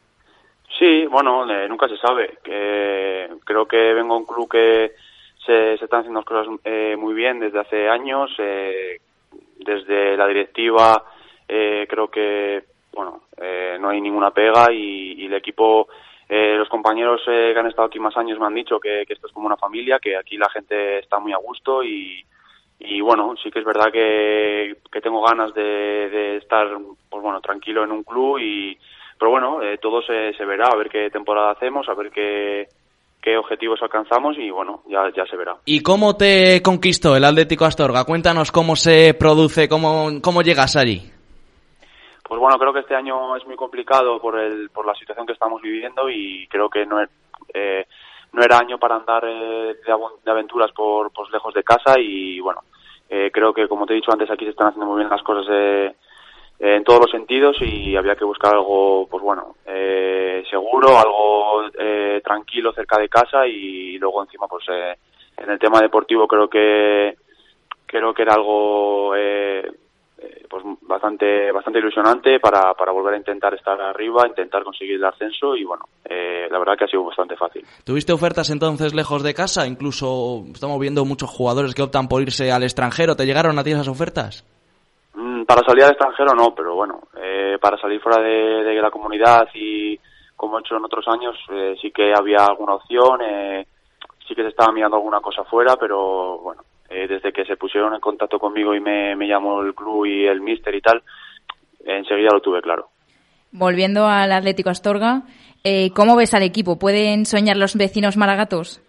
Sí, bueno, eh, nunca se sabe. Eh, creo que vengo a un club que Se, se están haciendo las cosas eh, muy bien desde hace años, eh, desde la directiva, eh, creo que bueno eh, no hay ninguna pega, y, y el equipo, eh, los compañeros eh, que han estado aquí más años me han dicho que, que esto es como una familia, que aquí la gente está muy a gusto, y, y bueno, sí que es verdad que, que tengo ganas de, de estar pues bueno tranquilo en un club, y pero bueno, eh, todo se, se verá, a ver qué temporada hacemos, a ver qué qué objetivos alcanzamos y bueno, ya, ya se verá. ¿Y cómo te conquistó el Atlético Astorga? Cuéntanos cómo se produce, cómo, cómo llegas allí. Pues bueno, creo que este año es muy complicado por el por la situación que estamos viviendo y creo que no es, eh, no era año para andar eh, de, de aventuras por pues lejos de casa y bueno, eh, creo que como te he dicho antes aquí se están haciendo muy bien las cosas eh, eh, en todos los sentidos y había que buscar algo pues bueno eh, seguro, algo eh, tranquilo cerca de casa y luego encima pues eh, en el tema deportivo creo que creo que era algo eh, pues bastante bastante ilusionante para, para volver a intentar estar arriba, intentar conseguir el ascenso y bueno, eh, la verdad que ha sido bastante fácil. ¿Tuviste ofertas entonces lejos de casa? Incluso estamos viendo muchos jugadores que optan por irse al extranjero. ¿Te llegaron a ti esas ofertas? Mm, para salir al extranjero no, pero bueno, eh, para salir fuera de, de la comunidad y como he hecho en otros años, eh, sí que había alguna opción, eh, sí que se estaba mirando alguna cosa fuera, pero bueno, Eh, desde que se pusieron en contacto conmigo y me, me llamó el club y el míster y tal, enseguida lo tuve claro. Volviendo al Atlético Astorga, eh, ¿cómo ves al equipo? ¿Pueden soñar los vecinos maragatos?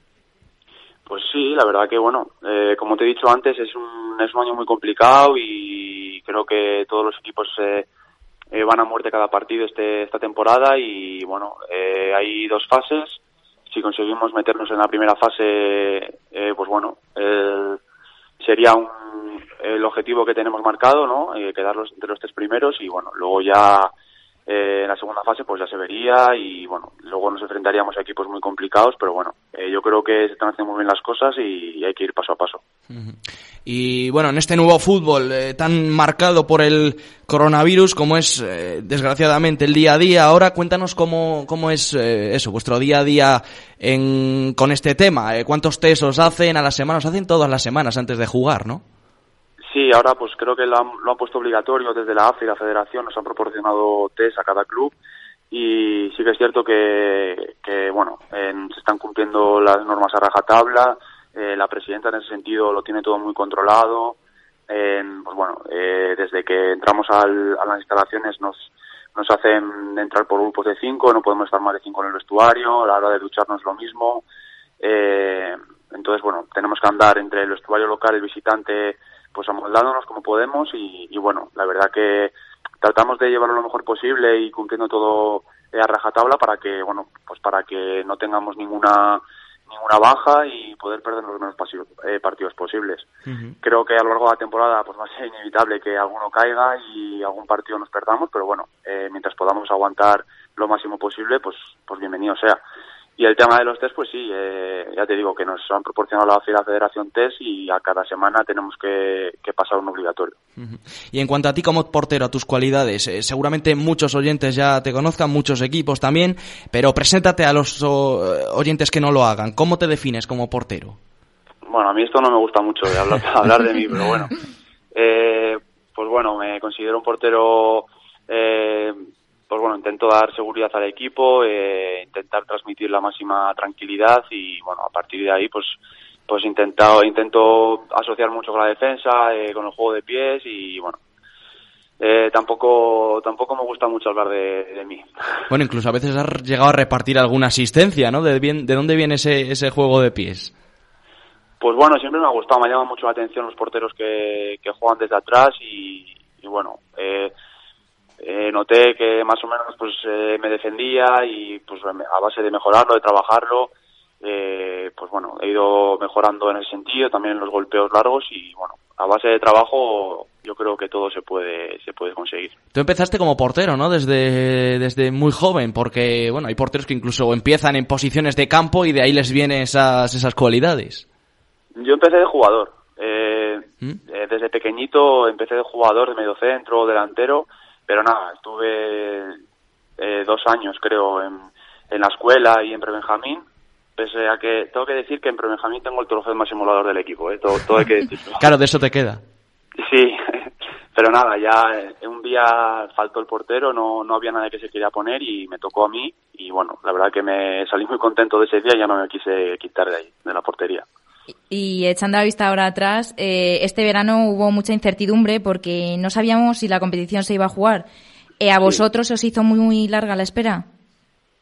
Pues sí, la verdad que bueno, eh, como te he dicho antes, es un, es un año muy complicado y creo que todos los equipos eh, eh, van a muerte cada partido este, esta temporada y bueno, eh, hay dos fases. Si conseguimos meternos en la primera fase, eh, pues bueno, eh, sería un, el objetivo que tenemos marcado, ¿no? Eh, quedarlos entre los tres primeros y bueno, luego ya eh, en la segunda fase pues ya se vería y bueno, luego nos enfrentaríamos a equipos muy complicados, pero bueno, eh, yo creo que se están haciendo muy bien las cosas y, y hay que ir paso a paso. Uh-huh. Y bueno, en este nuevo fútbol eh, tan marcado por el coronavirus, como es eh, desgraciadamente el día a día, ahora cuéntanos cómo, cómo es eh, eso, vuestro día a día en, con este tema. Eh, ¿Cuántos test os hacen a la semana? Os hacen todas las semanas antes de jugar, ¿no? Sí, ahora pues creo que lo han, lo han puesto obligatorio desde la A F E y la Federación, nos han proporcionado test a cada club y sí que es cierto que, que bueno, en, se están cumpliendo las normas a rajatabla. Eh, la presidenta en ese sentido lo tiene todo muy controlado. Eh, pues bueno, eh, desde que entramos al, a las instalaciones nos nos hacen entrar por grupos de cinco, no podemos estar más de cinco en el vestuario, a la hora de ducharnos lo mismo. Eh, entonces, bueno, tenemos que andar entre el vestuario local y el visitante, pues amoldándonos como podemos y, y bueno, la verdad que tratamos de llevarlo lo mejor posible y cumpliendo todo eh, a rajatabla para que, bueno, pues para que no tengamos ninguna ninguna baja y poder perder los menos pasivo, eh, partidos posibles. Uh-huh. Creo que a lo largo de la temporada pues va a ser inevitable que alguno caiga y algún partido nos perdamos, pero bueno, eh, mientras podamos aguantar lo máximo posible, pues pues bienvenido sea. Y el tema de los test, pues sí, eh, ya te digo que nos han proporcionado la, la Federación test y a cada semana tenemos que, que pasar un obligatorio. Uh-huh. Y en cuanto a ti como portero, a tus cualidades, eh, seguramente muchos oyentes ya te conozcan, muchos equipos también, pero preséntate a los o, oyentes que no lo hagan. ¿Cómo te defines como portero? Bueno, a mí esto no me gusta mucho de hablar, hablar de mí, pero bueno. Eh, pues bueno, me considero un portero... Eh, pues bueno, intento dar seguridad al equipo, eh, intentar transmitir la máxima tranquilidad y bueno, a partir de ahí pues pues intentado, intento asociar mucho con la defensa, eh, con el juego de pies y bueno, eh, tampoco tampoco me gusta mucho hablar de, de mí. Bueno, incluso a veces has llegado a repartir alguna asistencia, ¿no? ¿De, bien, de dónde viene ese, ese juego de pies? Pues bueno, siempre me ha gustado, me llama mucho la atención los porteros que, que juegan desde atrás y, y bueno, eh, Eh, noté que más o menos pues eh, me defendía y pues a base de mejorarlo, de trabajarlo, eh, pues bueno, he ido mejorando en ese sentido, también en los golpeos largos y bueno, a base de trabajo yo creo que todo se puede se puede conseguir. Tú empezaste como portero, ¿no? Desde desde muy joven, porque bueno, hay porteros que incluso empiezan en posiciones de campo y de ahí les vienen esas esas cualidades. Yo empecé de jugador, eh, ¿Mm? eh, desde pequeñito empecé de jugador, de mediocentro, delantero. Pero nada, estuve eh, dos años, creo, en, en la escuela y en prebenjamín, pese a que tengo que decir que en prebenjamín tengo el trofeo más simulador del equipo, ¿eh? todo, todo hay que decirlo. Claro, de eso te queda. Sí, pero nada, ya eh, un día faltó el portero, no no había nadie que se quería poner y me tocó a mí y bueno, la verdad que me salí muy contento de ese día y ya no me quise quitar de ahí, de la portería. Y echando la vista ahora atrás, eh, este verano hubo mucha incertidumbre porque no sabíamos si la competición se iba a jugar. Eh, ¿A vosotros sí. os hizo muy, muy larga la espera?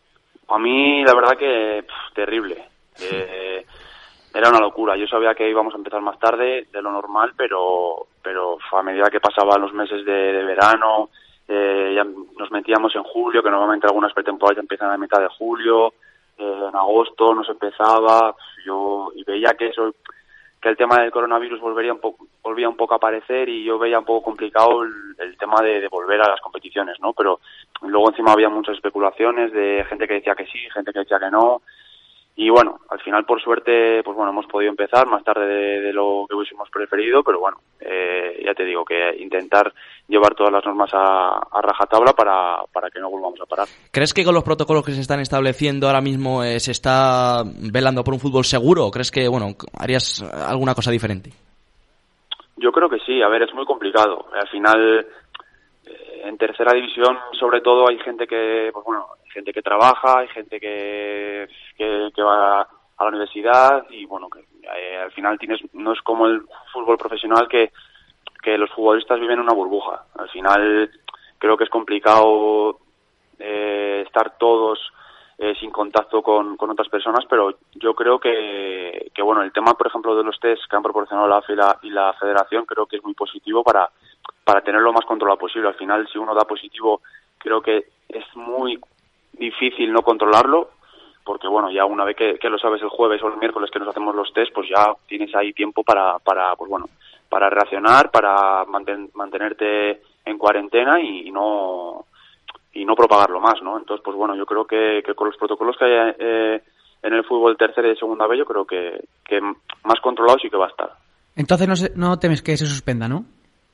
A mí, la verdad que pff, terrible. Eh, era una locura. Yo sabía que íbamos a empezar más tarde de lo normal, pero pero a medida que pasaban los meses de, de verano, eh, ya nos metíamos en julio, que normalmente algunas pretemporadas ya empiezan a mitad de julio, eh, en agosto nos empezaba, yo y veía que eso, que el tema del coronavirus volvería un poco, volvía un poco a aparecer, y yo veía un poco complicado el, el tema de, de volver a las competiciones, ¿no? Pero luego encima había muchas especulaciones de gente que decía que sí, gente que decía que no. Y bueno, al final, por suerte, pues bueno, hemos podido empezar más tarde de, de lo que hubiésemos preferido, pero bueno, eh, ya te digo que intentar llevar todas las normas a, a rajatabla para, para que no volvamos a parar. ¿Crees que con los protocolos que se están estableciendo ahora mismo eh, se está velando por un fútbol seguro, o crees que, bueno, harías alguna cosa diferente? Yo creo que sí. A ver, es muy complicado. Al final, eh, en tercera división, sobre todo, hay gente que, pues bueno, hay gente que trabaja, hay gente que, que, que va a la universidad, y bueno, que eh, al final tienes, no es como el fútbol profesional que, que los futbolistas viven en una burbuja. Al final, creo que es complicado eh, estar todos eh, sin contacto con, con otras personas, pero yo creo que, que bueno, el tema, por ejemplo, de los test que han proporcionado la A F E y la, y la Federación, creo que es muy positivo para, para tenerlo lo más controlado posible. Al final, si uno da positivo, creo que es muy difícil no controlarlo, porque bueno, ya una vez que, que lo sabes el jueves o el miércoles que nos hacemos los test, pues ya tienes ahí tiempo para, para pues bueno, para reaccionar, para manten, mantenerte en cuarentena y, y no y no propagarlo más, ¿no? Entonces, pues bueno, yo creo que, que con los protocolos que hay eh, en el fútbol tercera y segunda B, yo creo que, que más controlado sí que va a estar. Entonces no, se, no temes que se suspenda, ¿no?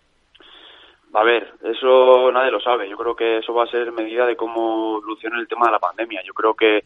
A ver, eso nadie lo sabe. Yo creo que eso va a ser medida de cómo evolucione el tema de la pandemia. Yo creo que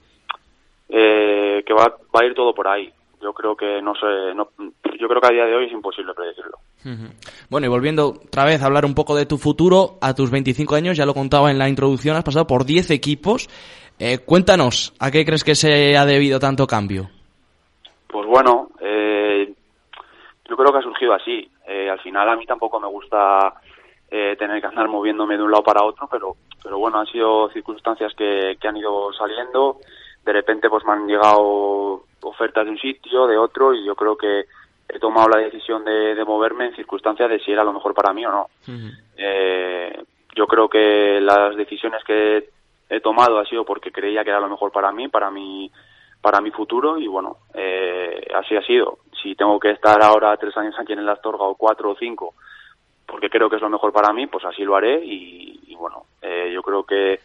eh, que va, va a ir todo por ahí. Yo creo que no sé, no, yo creo que a día de hoy es imposible predecirlo. Uh-huh. Bueno, y volviendo otra vez a hablar un poco de tu futuro, a tus veinticinco años, ya lo contaba en la introducción, has pasado por diez equipos. Eh, cuéntanos, ¿a qué crees que se ha debido tanto cambio? Pues bueno, eh, yo creo que ha surgido así. Eh, al final a mí tampoco me gusta eh, tener que andar moviéndome de un lado para otro, pero pero bueno, han sido circunstancias que, que han ido saliendo. De repente pues me han llegado ofertas de un sitio, de otro, y yo creo que he tomado la decisión de, de moverme en circunstancias de si era lo mejor para mí o no. Uh-huh. Eh, yo creo que las decisiones que he tomado ha sido porque creía que era lo mejor para mí, para mi, para mi futuro, y bueno, eh, así ha sido. Si tengo que estar ahora tres años aquí en el Astorga, o cuatro o cinco, porque creo que es lo mejor para mí, pues así lo haré, y, y bueno, eh, yo creo que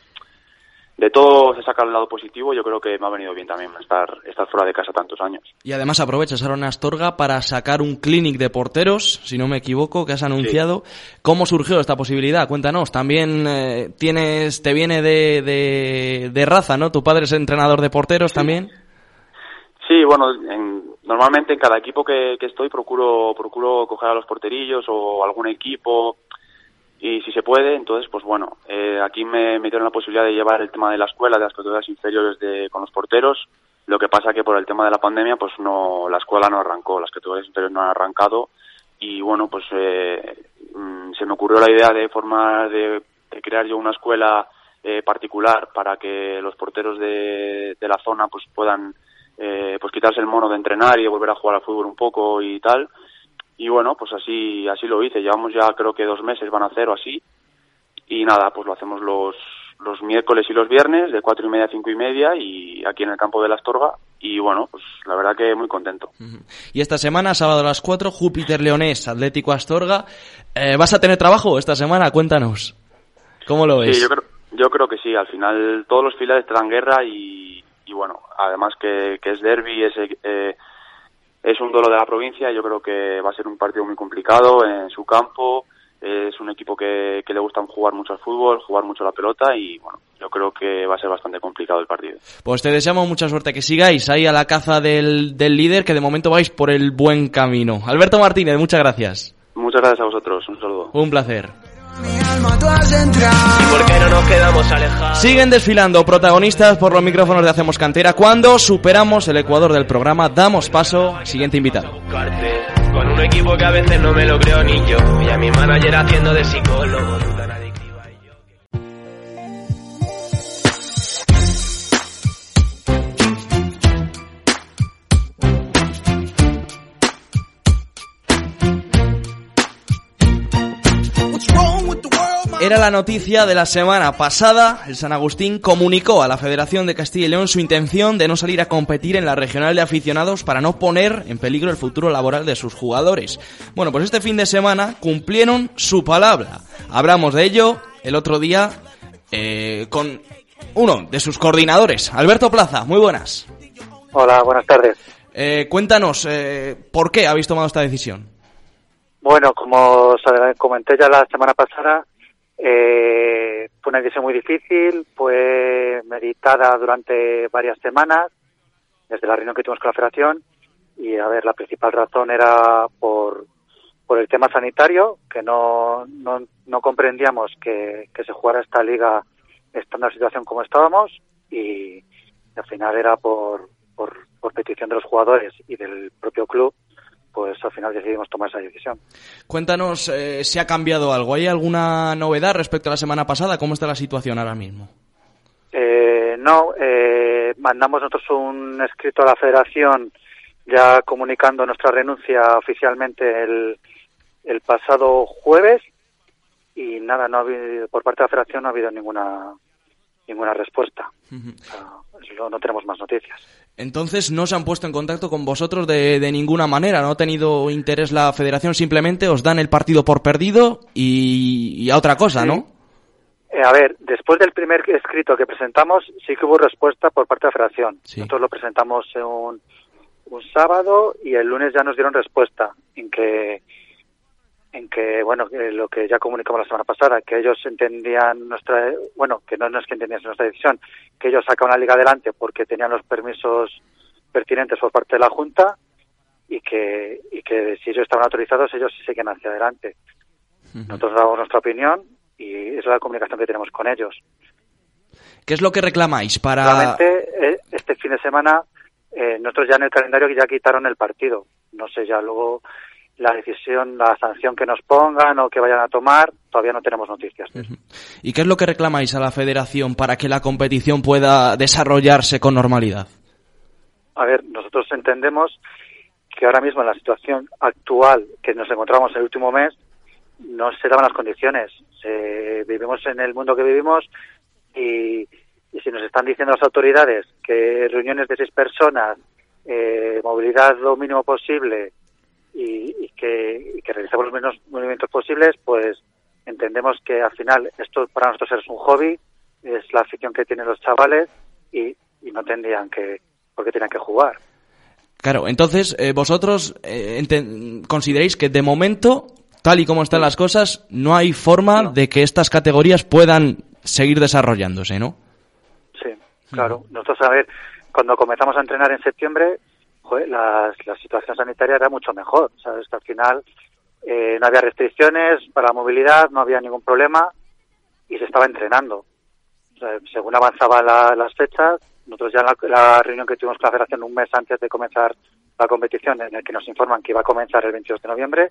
de todo se saca el lado positivo. Yo creo que me ha venido bien también estar, estar fuera de casa tantos años. Y además aprovechas ahora en Astorga para sacar un clinic de porteros, si no me equivoco, que has anunciado. Sí. ¿Cómo surgió esta posibilidad? Cuéntanos. También eh, tienes, te viene de, de, de raza, ¿no? Tu padre es entrenador de porteros, sí. También. Sí, bueno, en, normalmente en cada equipo que, que estoy procuro, procuro coger a los porterillos o algún equipo. Y si se puede, entonces, pues bueno, eh, aquí me, me dieron la posibilidad de llevar el tema de la escuela, de las categorías inferiores de, con los porteros. Lo que pasa que por el tema de la pandemia, pues no, la escuela no arrancó, las categorías inferiores no han arrancado. Y bueno, pues eh, mm, se me ocurrió la idea de formar, de, de crear yo una escuela eh, particular para que los porteros de, de la zona pues puedan eh, pues quitarse el mono de entrenar y volver a jugar al fútbol un poco y tal. Y bueno, pues así así lo hice. Llevamos ya creo que dos meses van a hacer o así. Y nada, pues lo hacemos los los miércoles y los viernes de cuatro y media a cinco y media, y aquí en el campo de la Astorga. Y bueno, pues la verdad que muy contento. Uh-huh. Y esta semana, sábado a las cuatro, Júpiter Leonés, Atlético Astorga. Eh, ¿Vas a tener trabajo esta semana? Cuéntanos. ¿Cómo lo ves? Sí, yo creo, yo creo que sí. Al final todos los filiales te dan guerra y, y bueno, además que, que es derbi, es... Eh, Es un duelo de la provincia. Yo creo que va a ser un partido muy complicado en su campo. Es un equipo que, que le gusta jugar mucho al fútbol, jugar mucho la pelota, y bueno, yo creo que va a ser bastante complicado el partido. Pues te deseamos mucha suerte, que sigáis ahí a la caza del, del líder, que de momento vais por el buen camino. Alberto Martínez, muchas gracias. Muchas gracias a vosotros, un saludo. Un placer. ¿Por qué no nos quedamos alejados? Siguen desfilando protagonistas por los micrófonos de Hacemos Cantera. Cuando superamos el ecuador del programa, damos paso al siguiente invitado. Con un equipo que a veces no me lo creo ni yo, y a mi manager haciendo de psicólogo. era la noticia de la semana pasada. El San Agustín comunicó a la Federación de Castilla y León su intención de no salir a competir en la regional de aficionados para no poner en peligro el futuro laboral de sus jugadores. Bueno, pues este fin de semana cumplieron su palabra. Hablamos de ello el otro día eh, con uno de sus coordinadores, Alberto Plaza. Muy buenas. Hola, buenas tardes. Eh, cuéntanos, eh, ¿por qué habéis tomado esta decisión? Bueno, como os comenté ya la semana pasada, eh, fue una decisión muy difícil, fue meditada durante varias semanas, desde la reunión que tuvimos con la Federación, y a ver, la principal razón era por, por el tema sanitario, que no, no, no comprendíamos que, que se jugara esta liga estando en la situación como estábamos, y al final era por, por, por petición de los jugadores y del propio club, pues al final decidimos tomar esa decisión. Cuéntanos eh, si ha cambiado algo. ¿Hay alguna novedad respecto a la semana pasada? ¿Cómo está la situación ahora mismo? Eh, no, eh, mandamos nosotros un escrito a la Federación ya comunicando nuestra renuncia oficialmente el, el pasado jueves y nada, no ha habido, por parte de la Federación no ha habido ninguna ninguna respuesta. Uh-huh. O sea, no, no tenemos más noticias. Entonces no se han puesto en contacto con vosotros de, de ninguna manera, no ha tenido interés la Federación, simplemente os dan el partido por perdido y, y a otra cosa, sí. ¿No? Eh, a ver, después del primer escrito que presentamos, sí que hubo respuesta por parte de la Federación. Sí. Nosotros lo presentamos un, un sábado y el lunes ya nos dieron respuesta en que, en que bueno, que lo que ya comunicamos la semana pasada, que ellos entendían nuestra, bueno, que no, no es que entendían nuestra decisión, que ellos sacaban la liga adelante porque tenían los permisos pertinentes por parte de la Junta y que, y que si ellos estaban autorizados, ellos sí seguían hacia adelante. Uh-huh. Nosotros damos nuestra opinión y es la comunicación que tenemos con ellos. ¿Qué es lo que reclamáis para...? Realmente, eh, este fin de semana, eh, nosotros ya en el calendario ya quitaron el partido. No sé, ya luego la decisión, la sanción que nos pongan o que vayan a tomar, todavía no tenemos noticias. Uh-huh. ¿Y qué es lo que reclamáis a la Federación para que la competición pueda desarrollarse con normalidad? A ver, nosotros entendemos que ahora mismo en la situación actual que nos encontramos el último mes, no se daban las condiciones. Se, vivimos en el mundo que vivimos y, y si nos están diciendo las autoridades que reuniones de seis personas, eh, movilidad lo mínimo posible y, y, que, y que realizamos los menos movimientos posibles, pues entendemos que al final esto para nosotros es un hobby, es la afición que tienen los chavales y, y no tendrían que, porque tenían que jugar. Claro, entonces eh, vosotros eh, enten- consideráis que de momento, tal y como están las cosas, no hay forma no. de que estas categorías puedan seguir desarrollándose, ¿no? Sí, claro. Nosotros, a ver, cuando comenzamos a entrenar en septiembre, joder, la, la situación sanitaria era mucho mejor, ¿sabes? Que al final eh, no había restricciones para la movilidad, no había ningún problema y se estaba entrenando. O sea, según avanzaban la, las fechas, nosotros ya en la, la reunión que tuvimos con la Federación un mes antes de comenzar la competición, en el que nos informan que iba a comenzar el veintidós de noviembre,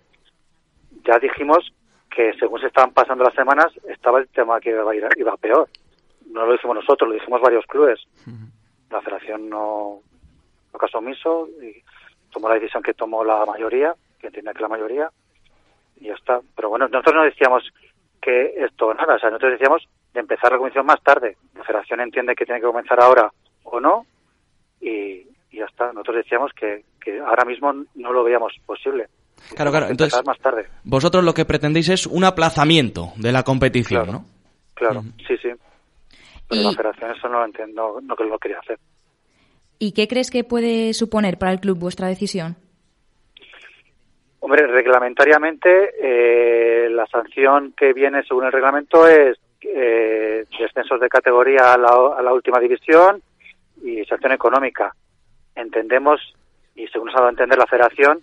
ya dijimos que según se estaban pasando las semanas, estaba el tema que iba a ir iba peor. No lo dijimos nosotros, lo dijimos varios clubes. Uh-huh. La Federación no, no caso omiso y tomó la decisión que tomó la mayoría, que entiende que la mayoría, y ya está. Pero bueno, nosotros no decíamos que esto nada, o sea, nosotros decíamos de empezar la competición más tarde. La Federación entiende que tiene que comenzar ahora o no, y, y ya está. Nosotros decíamos que, que ahora mismo no lo veíamos posible. Claro, claro, entonces más tarde. Vosotros lo que pretendéis es un aplazamiento de la competición, claro, ¿no? Claro, uh-huh. sí, sí. Pero y... la Federación eso no lo entiendo, no que lo quería hacer. ¿Y qué crees que puede suponer para el club vuestra decisión? Hombre, reglamentariamente eh, la sanción que viene según el reglamento es eh, descensos de categoría a la, a la última división y sanción económica. Entendemos, y según nos ha dado a entender la Federación,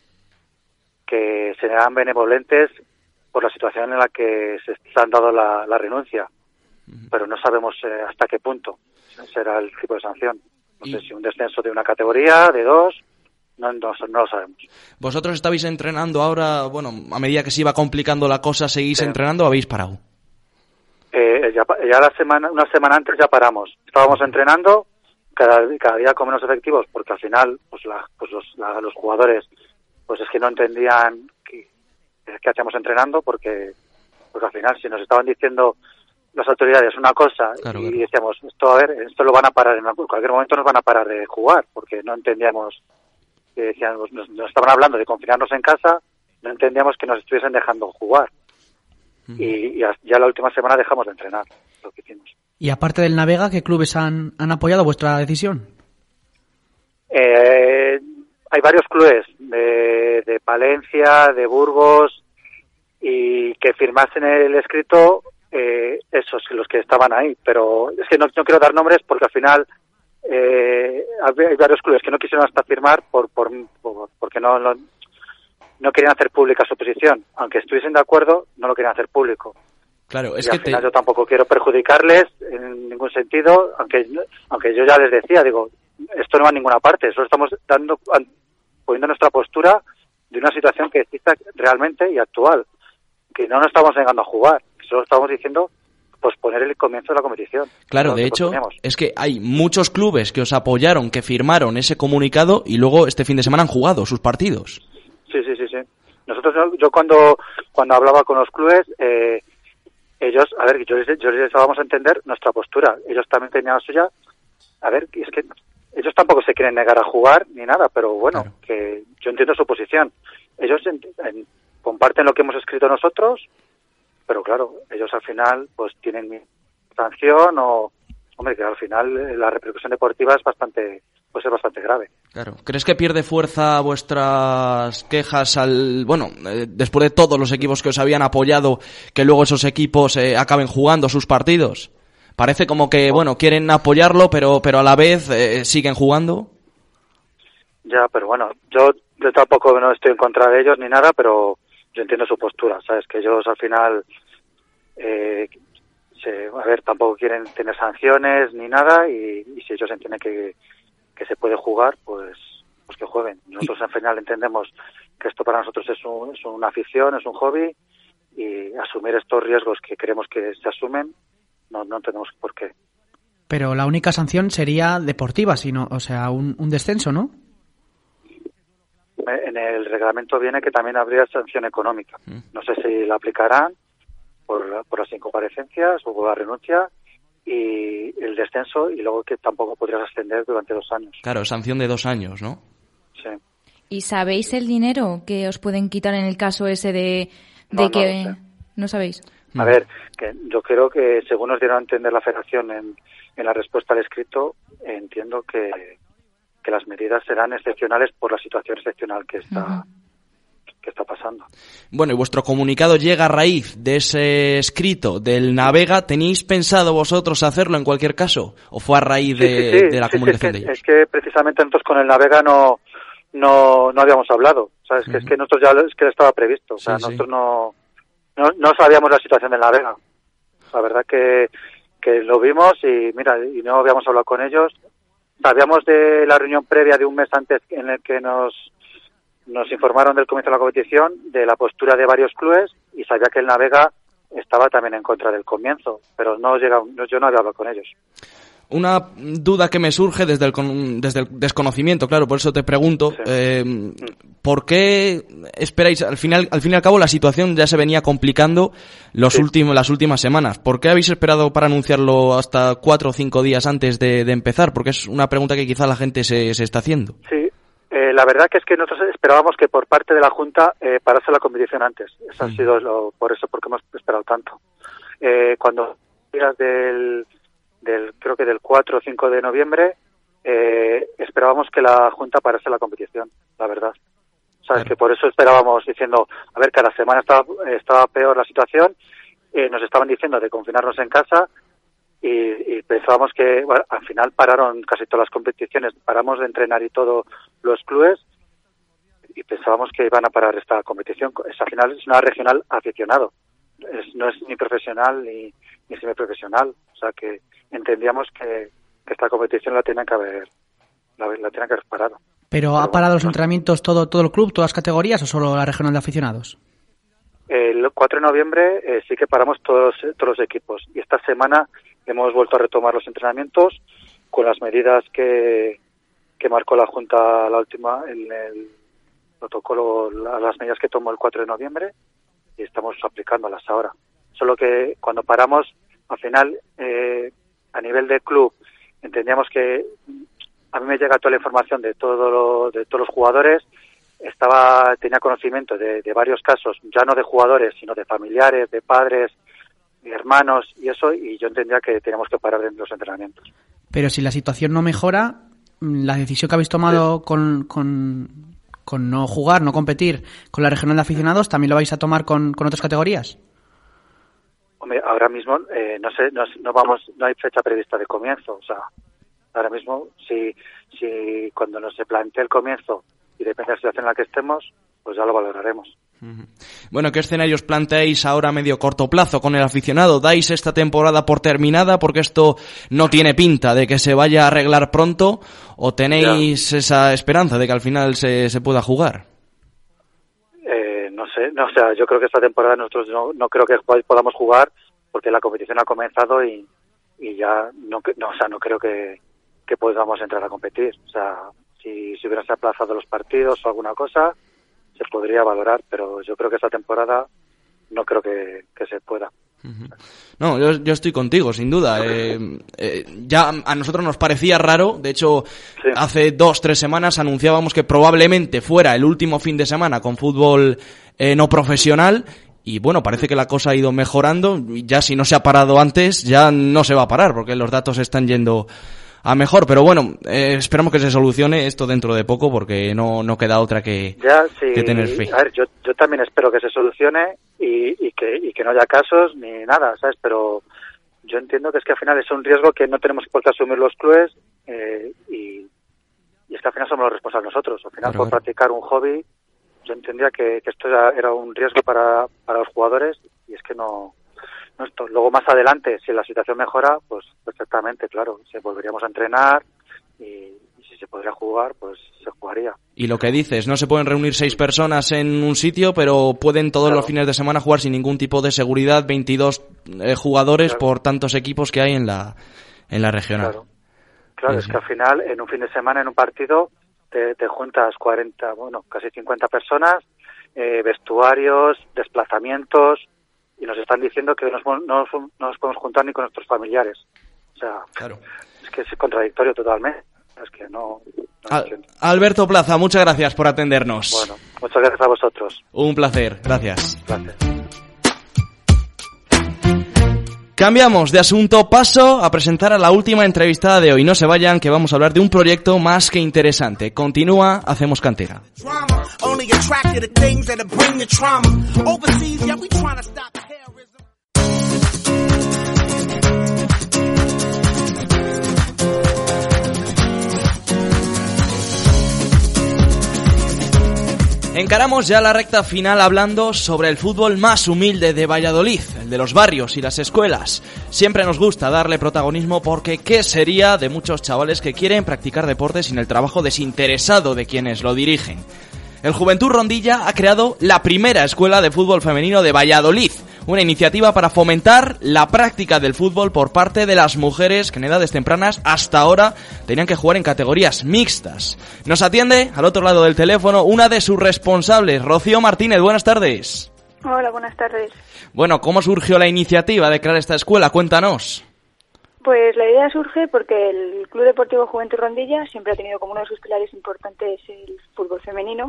que serán benevolentes por la situación en la que se han dado la, la renuncia, pero no sabemos eh, hasta qué punto será el tipo de sanción. No sé si un descenso de una categoría, de dos, no, no, no lo sabemos. ¿Vosotros estabais entrenando ahora, bueno, a medida que se iba complicando la cosa, seguís sí. entrenando o habéis parado? Eh, ya ya la semana, una semana antes ya paramos. Estábamos entrenando cada, cada día con menos efectivos, porque al final pues, la, pues los, la, los jugadores pues es que no entendían qué, qué hacíamos entrenando, porque porque al final si nos estaban diciendo las autoridades una cosa claro, y claro. decíamos, esto a ver, esto lo van a parar, en cualquier momento nos van a parar de jugar, porque no entendíamos, que decían, nos, nos estaban hablando de confinarnos en casa, no entendíamos que nos estuviesen dejando jugar. Uh-huh. Y, y ya la última semana dejamos de entrenar, lo que hicimos. Y aparte del Navega, ¿qué clubes han, han apoyado vuestra decisión? Eh, hay varios clubes de, de Palencia, de Burgos, y que firmasen el escrito, eh, esos, los que estaban ahí. Pero es que no, no quiero dar nombres porque al final eh, hay varios clubes que no quisieron hasta firmar por, por, por porque no, no no querían hacer pública su posición. Aunque estuviesen de acuerdo, no lo querían hacer público. Claro, es y que al final te... yo tampoco quiero perjudicarles en ningún sentido, aunque aunque yo ya les decía, digo, esto no va a ninguna parte, solo estamos dando poniendo nuestra postura de una situación que exista realmente y actual, que no nos estamos negando a jugar, solo estamos diciendo posponer el comienzo de la competición. Claro, no de hecho, es que hay muchos clubes que os apoyaron, que firmaron ese comunicado y luego este fin de semana han jugado sus partidos. Sí, sí, sí, sí. Nosotros, yo cuando cuando hablaba con los clubes, eh, ellos, a ver, yo les, yo les dábamos a entender nuestra postura. Ellos también tenían la suya. A ver, es que ellos tampoco se quieren negar a jugar ni nada, pero bueno, claro. Que yo entiendo su posición. Ellos en, en, comparten lo que hemos escrito nosotros, pero claro, ellos al final pues tienen sanción o, hombre, que al final la repercusión deportiva es bastante, puede ser bastante grave. Claro. ¿Crees que pierde fuerza vuestras quejas al, bueno, eh, después de todos los equipos que os habían apoyado, que luego esos equipos eh, acaben jugando sus partidos? Parece como que, bueno, quieren apoyarlo, pero pero a la vez eh, siguen jugando. Ya, pero bueno, yo, yo tampoco no estoy en contra de ellos ni nada, pero yo entiendo su postura, ¿sabes? Que ellos al final, eh, se, a ver, tampoco quieren tener sanciones ni nada y, y si ellos entienden que, que se puede jugar, pues pues que jueguen. Nosotros al final entendemos que esto para nosotros es, un, es una afición, es un hobby y asumir estos riesgos que queremos que se asumen, no, no tenemos por qué. Pero la única sanción sería deportiva, sino, o sea, un, un descenso, ¿no? En el reglamento viene que también habría sanción económica. No sé si la aplicarán por, por las incomparecencias o por la renuncia y el descenso, y luego que tampoco podrías ascender durante dos años. Claro, sanción de dos años, ¿no? Sí. ¿Y sabéis el dinero que os pueden quitar en el caso ese de, de no, que... No, lo sé. ¿No sabéis? A ver, que yo creo que según nos dieron a entender la Federación en, en la respuesta al escrito, entiendo que, que las medidas serán excepcionales por la situación excepcional que está, uh-huh. que está pasando. Bueno, y vuestro comunicado llega a raíz de ese escrito del Navega. ¿Teníais pensado vosotros hacerlo en cualquier caso? ¿O fue a raíz de, sí, sí, sí, de la sí, comunicación sí, es que, de ellos? Es que precisamente nosotros con el Navega no no, no habíamos hablado. ¿Sabes? Uh-huh. Que es que nosotros ya es que estaba previsto. O sea, sí, nosotros sí. no... No, no sabíamos la situación de la Vega. La verdad que, que lo vimos y mira, y no habíamos hablado con ellos. Sabíamos de la reunión previa de un mes antes en el que nos nos informaron del comienzo de la competición, de la postura de varios clubes y sabía que el Navega estaba también en contra del comienzo, pero no llega, yo no había hablado con ellos. Una duda que me surge desde el, desde el desconocimiento, claro, por eso te pregunto, sí. eh, ¿por qué esperáis? Al final, al fin y al cabo, la situación ya se venía complicando los sí. últimos, las últimas semanas. ¿Por qué habéis esperado para anunciarlo hasta cuatro o cinco días antes de, de empezar? Porque es una pregunta que quizá la gente se, se está haciendo. Sí, eh, la verdad que es que nosotros esperábamos que por parte de la Junta eh, parase la competición antes. Eso sí. ha sido lo, por eso, porque hemos esperado tanto. Eh, cuando días del del creo que del cuatro o cinco de noviembre eh, esperábamos que la Junta parase la competición, la verdad. Sabes, claro. Que por eso esperábamos diciendo, a ver, cada semana estaba, estaba peor la situación, eh, nos estaban diciendo de confinarnos en casa y, y pensábamos que, bueno, al final pararon casi todas las competiciones, paramos de entrenar y todo los clubes y pensábamos que iban a parar esta competición. Es, al final es una regional aficionado, es, no es ni profesional ni, ni semiprofesional, o sea que entendíamos que, que esta competición la tenían que haber la, la tenían que haber parado. ¿Pero, Pero ha parado bueno, los entrenamientos todo todo el club, todas las categorías o solo la regional de aficionados? El cuatro de noviembre eh, sí que paramos todos todos los equipos y esta semana hemos vuelto a retomar los entrenamientos con las medidas que que marcó la Junta la última en el protocolo, las medidas que tomó el cuatro de noviembre y estamos aplicándolas ahora. solo que cuando paramos, al final, eh, a nivel de club, entendíamos que a mí me llega toda la información de todo lo, de todos los jugadores. Estaba tenía conocimiento de, de varios casos, ya no de jugadores, sino de familiares, de padres, de hermanos y eso, y yo entendía que teníamos que parar en los entrenamientos. Pero si la situación no mejora, la decisión que habéis tomado sí. con, con, con no jugar, no competir con la regional de aficionados, ¿también lo vais a tomar con, con otras categorías? Hombre, ahora mismo eh, no sé, no, no vamos, no hay fecha prevista de comienzo, o sea, ahora mismo si, si cuando nos se plantee el comienzo y depende de la situación en la que estemos, pues ya lo valoraremos. Uh-huh. Bueno, ¿qué escenarios planteáis ahora a medio corto plazo con el aficionado? ¿Dais esta temporada por terminada porque esto no tiene pinta de que se vaya a arreglar pronto o tenéis ya. esa esperanza de que al final se, se pueda jugar? Eh, no sé, no, o sea, yo creo que esta temporada nosotros no, no creo que podamos jugar porque la competición ha comenzado y, y ya no, no, o sea, no creo que, que podamos entrar a competir, o sea, si se hubieran aplazado los partidos o alguna cosa, se podría valorar, pero yo creo que esta temporada no creo que, que se pueda. Uh-huh. No, yo, yo estoy contigo, sin duda. Eh, eh, ya a nosotros nos parecía raro, de hecho, sí. hace dos, tres semanas anunciábamos que probablemente fuera el último fin de semana con fútbol eh, no profesional. Y bueno, parece que la cosa ha ido mejorando. Ya si no se ha parado antes, ya no se va a parar, porque los datos están yendo a mejor, pero bueno, eh, esperamos que se solucione esto dentro de poco porque no no queda otra que, ya, sí. que tener fe. A ver, yo yo también espero que se solucione y, y que y que no haya casos ni nada, ¿sabes? Pero yo entiendo que es que al final es un riesgo que no tenemos por qué asumir los clubes eh, y, y es que al final somos los responsables nosotros. Al final, claro, por practicar un hobby, yo entendía que, que esto era, era un riesgo para, para los jugadores y es que no... No, esto. Luego más adelante, si la situación mejora, pues perfectamente, claro, se volveríamos a entrenar y, y si se podría jugar, pues se jugaría. Y lo que dices, no se pueden reunir seis personas en un sitio, pero pueden todos claro. los fines de semana jugar sin ningún tipo de seguridad, veintidós eh, jugadores claro. por tantos equipos que hay en la en la regional. Claro, claro sí, es sí. que al final, en un fin de semana, en un partido, te, te juntas cuarenta, bueno, casi cincuenta personas, eh, vestuarios, desplazamientos... y nos están diciendo que no nos, no, no nos podemos juntar ni con nuestros familiares. O sea, claro. es que es contradictorio totalmente. Es que no... no Al, Alberto Plaza, muchas gracias por atendernos. Bueno, muchas gracias a vosotros. Un placer, gracias. Gracias. Cambiamos de asunto, paso a presentar a la última entrevistada de hoy. No se vayan, que vamos a hablar de un proyecto más que interesante. Continúa, Hacemos Cantera. Encaramos ya la recta final hablando sobre el fútbol más humilde de Valladolid, el de los barrios y las escuelas. Siempre nos gusta darle protagonismo porque ¿qué sería de muchos chavales que quieren practicar deporte sin el trabajo desinteresado de quienes lo dirigen? El Juventud Rondilla ha creado la primera escuela de fútbol femenino de Valladolid, una iniciativa para fomentar la práctica del fútbol por parte de las mujeres que en edades tempranas hasta ahora tenían que jugar en categorías mixtas. Nos atiende al otro lado del teléfono una de sus responsables, Rocío Martínez. Buenas tardes. Hola, buenas tardes. Bueno, ¿cómo surgió la iniciativa de crear esta escuela? Cuéntanos. Pues la idea surge porque el Club Deportivo Juventud Rondilla siempre ha tenido como uno de sus pilares importantes el fútbol femenino.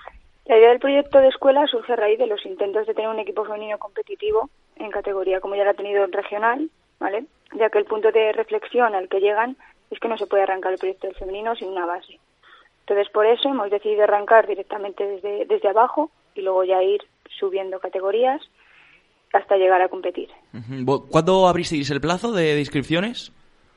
La idea del proyecto de escuela surge a raíz de los intentos de tener un equipo femenino competitivo en categoría, como ya lo ha tenido en regional, ¿vale? Ya que el punto de reflexión al que llegan es que no se puede arrancar el proyecto del femenino sin una base. Entonces, por eso hemos decidido arrancar directamente desde, desde abajo y luego ya ir subiendo categorías hasta llegar a competir. ¿Cuándo abristeis el plazo de inscripciones?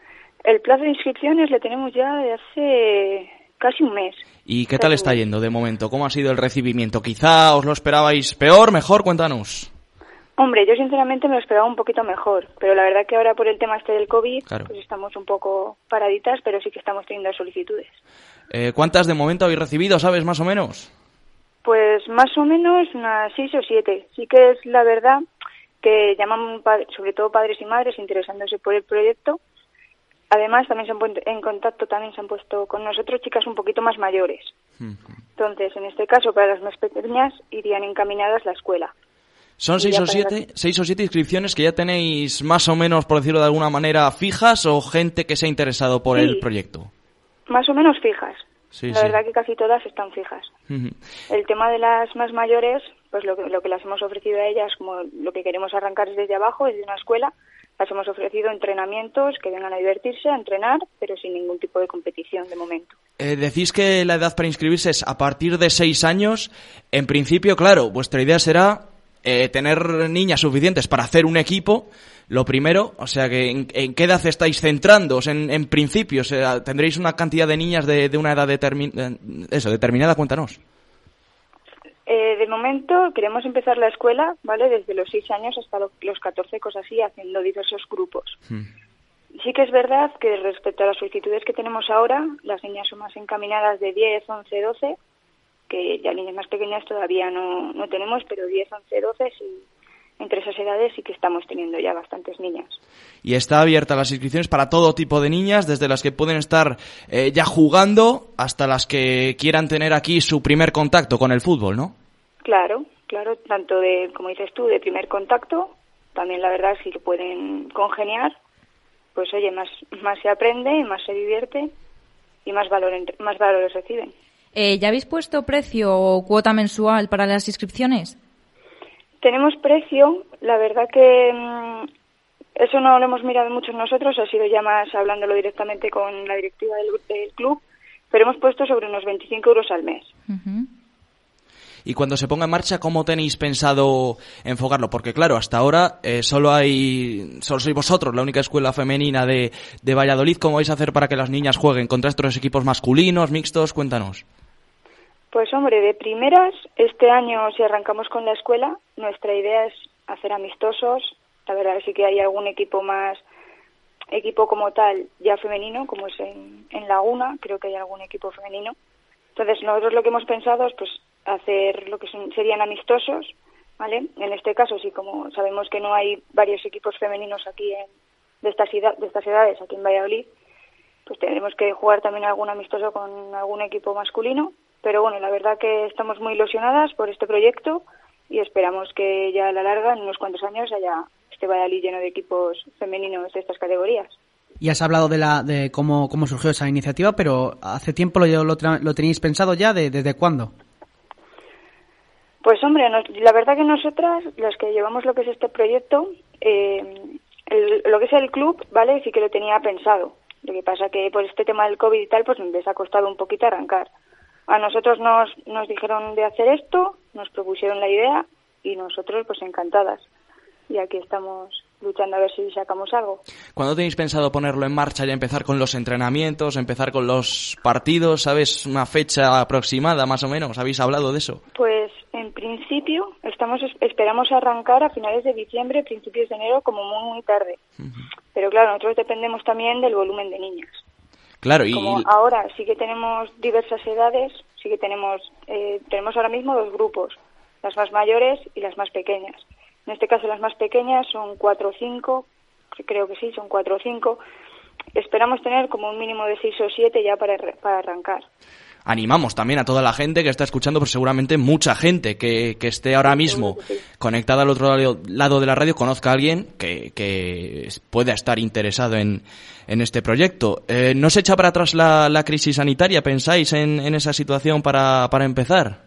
El plazo de inscripciones lo tenemos ya de hace casi un mes. ¿Y qué tal está yendo de momento? ¿Cómo ha sido el recibimiento? ¿Quizá os lo esperabais peor, mejor? Cuéntanos. Hombre, yo sinceramente me lo esperaba un poquito mejor, pero la verdad que ahora por el tema este del COVID, claro, pues estamos un poco paraditas, pero sí que estamos teniendo solicitudes. Eh, ¿Cuántas de momento habéis recibido, sabes, más o menos? Pues más o menos unas seis o siete. Sí que es la verdad que llaman sobre todo padres y madres interesándose por el proyecto. Además, también se han puesto en contacto, también se han puesto con nosotros chicas un poquito más mayores. Uh-huh. Entonces, en este caso, para las más pequeñas, irían encaminadas la escuela. Son seis o siete, la... seis o siete inscripciones que ya tenéis más o menos, por decirlo de alguna manera, fijas o gente que se ha interesado por sí, el proyecto. Más o menos fijas. Sí, la sí. verdad que casi todas están fijas. Uh-huh. El tema de las más mayores, pues lo que, lo que las hemos ofrecido a ellas, como lo que queremos arrancar es desde abajo, desde una escuela, las hemos ofrecido entrenamientos, que vengan a divertirse, a entrenar, pero sin ningún tipo de competición de momento. Eh, decís que la edad para inscribirse es a partir de seis años. En principio, claro, vuestra idea será eh, tener niñas suficientes para hacer un equipo, lo primero. O sea, que ¿en, en qué edad estáis centrándoos en, en principio? O sea, ¿tendréis una cantidad de niñas de, de una edad determin- eso, determinada? Cuéntanos. Eh, de momento queremos empezar la escuela, ¿vale? Desde los seis años hasta lo, los catorce, cosas así, haciendo diversos grupos. Hmm. Sí que es verdad que respecto a las solicitudes que tenemos ahora, las niñas son más encaminadas de diez, once, doce, que ya niñas más pequeñas todavía no, no tenemos, pero diez, once, doce, sí, entre esas edades sí que estamos teniendo ya bastantes niñas. Y está abierta las inscripciones para todo tipo de niñas, desde las que pueden estar eh, ya jugando hasta las que quieran tener aquí su primer contacto con el fútbol, ¿no? Claro, claro, tanto de, como dices tú, de primer contacto, también la verdad si lo pueden congeniar, pues oye, más más se aprende, más se divierte y más valor más valores reciben. Eh, ¿Ya habéis puesto precio o cuota mensual para las inscripciones? Tenemos precio, la verdad que mmm, eso no lo hemos mirado mucho nosotros, ha sido ya más hablándolo directamente con la directiva del, del club, pero hemos puesto sobre unos veinticinco euros al mes. Uh-huh. Y cuando se ponga en marcha, ¿cómo tenéis pensado enfocarlo? Porque claro, hasta ahora eh, solo hay, solo sois vosotros la única escuela femenina de, de Valladolid. ¿Cómo vais a hacer para que las niñas jueguen contra estos equipos masculinos, mixtos? Cuéntanos. Pues hombre, de primeras, este año si arrancamos con la escuela, nuestra idea es hacer amistosos. La verdad sí que hay algún equipo más, equipo como tal, ya femenino, como es en, en Laguna, creo que hay algún equipo femenino. Entonces nosotros lo que hemos pensado es pues hacer lo que son, serían amistosos, ¿vale? En este caso, sí, como sabemos que no hay varios equipos femeninos aquí en, de, estas edad, de estas edades, aquí en Valladolid, pues tendremos que jugar también algún amistoso con algún equipo masculino, pero bueno, la verdad que estamos muy ilusionadas por este proyecto y esperamos que ya a la larga, en unos cuantos años, haya este Valladolid lleno de equipos femeninos de estas categorías. Y has hablado de la de cómo, cómo surgió esa iniciativa, pero ¿hace tiempo lo, lo, lo tenéis pensado ya? ¿De, ¿Desde cuándo? Pues hombre, nos, la verdad que nosotras, las que llevamos lo que es este proyecto, eh, el, lo que es el club, ¿vale? Sí que lo tenía pensado. Lo que pasa que por este tema del COVID y tal, pues les ha costado un poquito arrancar. A nosotros nos, nos dijeron de hacer esto, nos propusieron la idea y nosotros pues encantadas. Y aquí estamos luchando a ver si sacamos algo. ¿Cuándo tenéis pensado ponerlo en marcha y empezar con los entrenamientos, empezar con los partidos? ¿Sabes una fecha aproximada más o menos? ¿Habéis hablado de eso? Pues en principio estamos esperamos arrancar a finales de diciembre, principios de enero, como muy, muy tarde. Uh-huh. Pero claro, nosotros dependemos también del volumen de niñas. Claro, y como ahora sí que tenemos diversas edades, sí que tenemos eh, tenemos ahora mismo dos grupos, las más mayores y las más pequeñas. En este caso las más pequeñas son cuatro o cinco, creo que sí, son cuatro o cinco. Esperamos tener como un mínimo de seis o siete ya para, para arrancar. Animamos también a toda la gente que está escuchando, pero seguramente mucha gente que, que esté ahora mismo sí, sí. conectada al otro lado de la radio, conozca a alguien que, que pueda estar interesado en, en este proyecto. Eh, ¿No se echa para atrás la, la crisis sanitaria? ¿Pensáis en, en esa situación para, para empezar?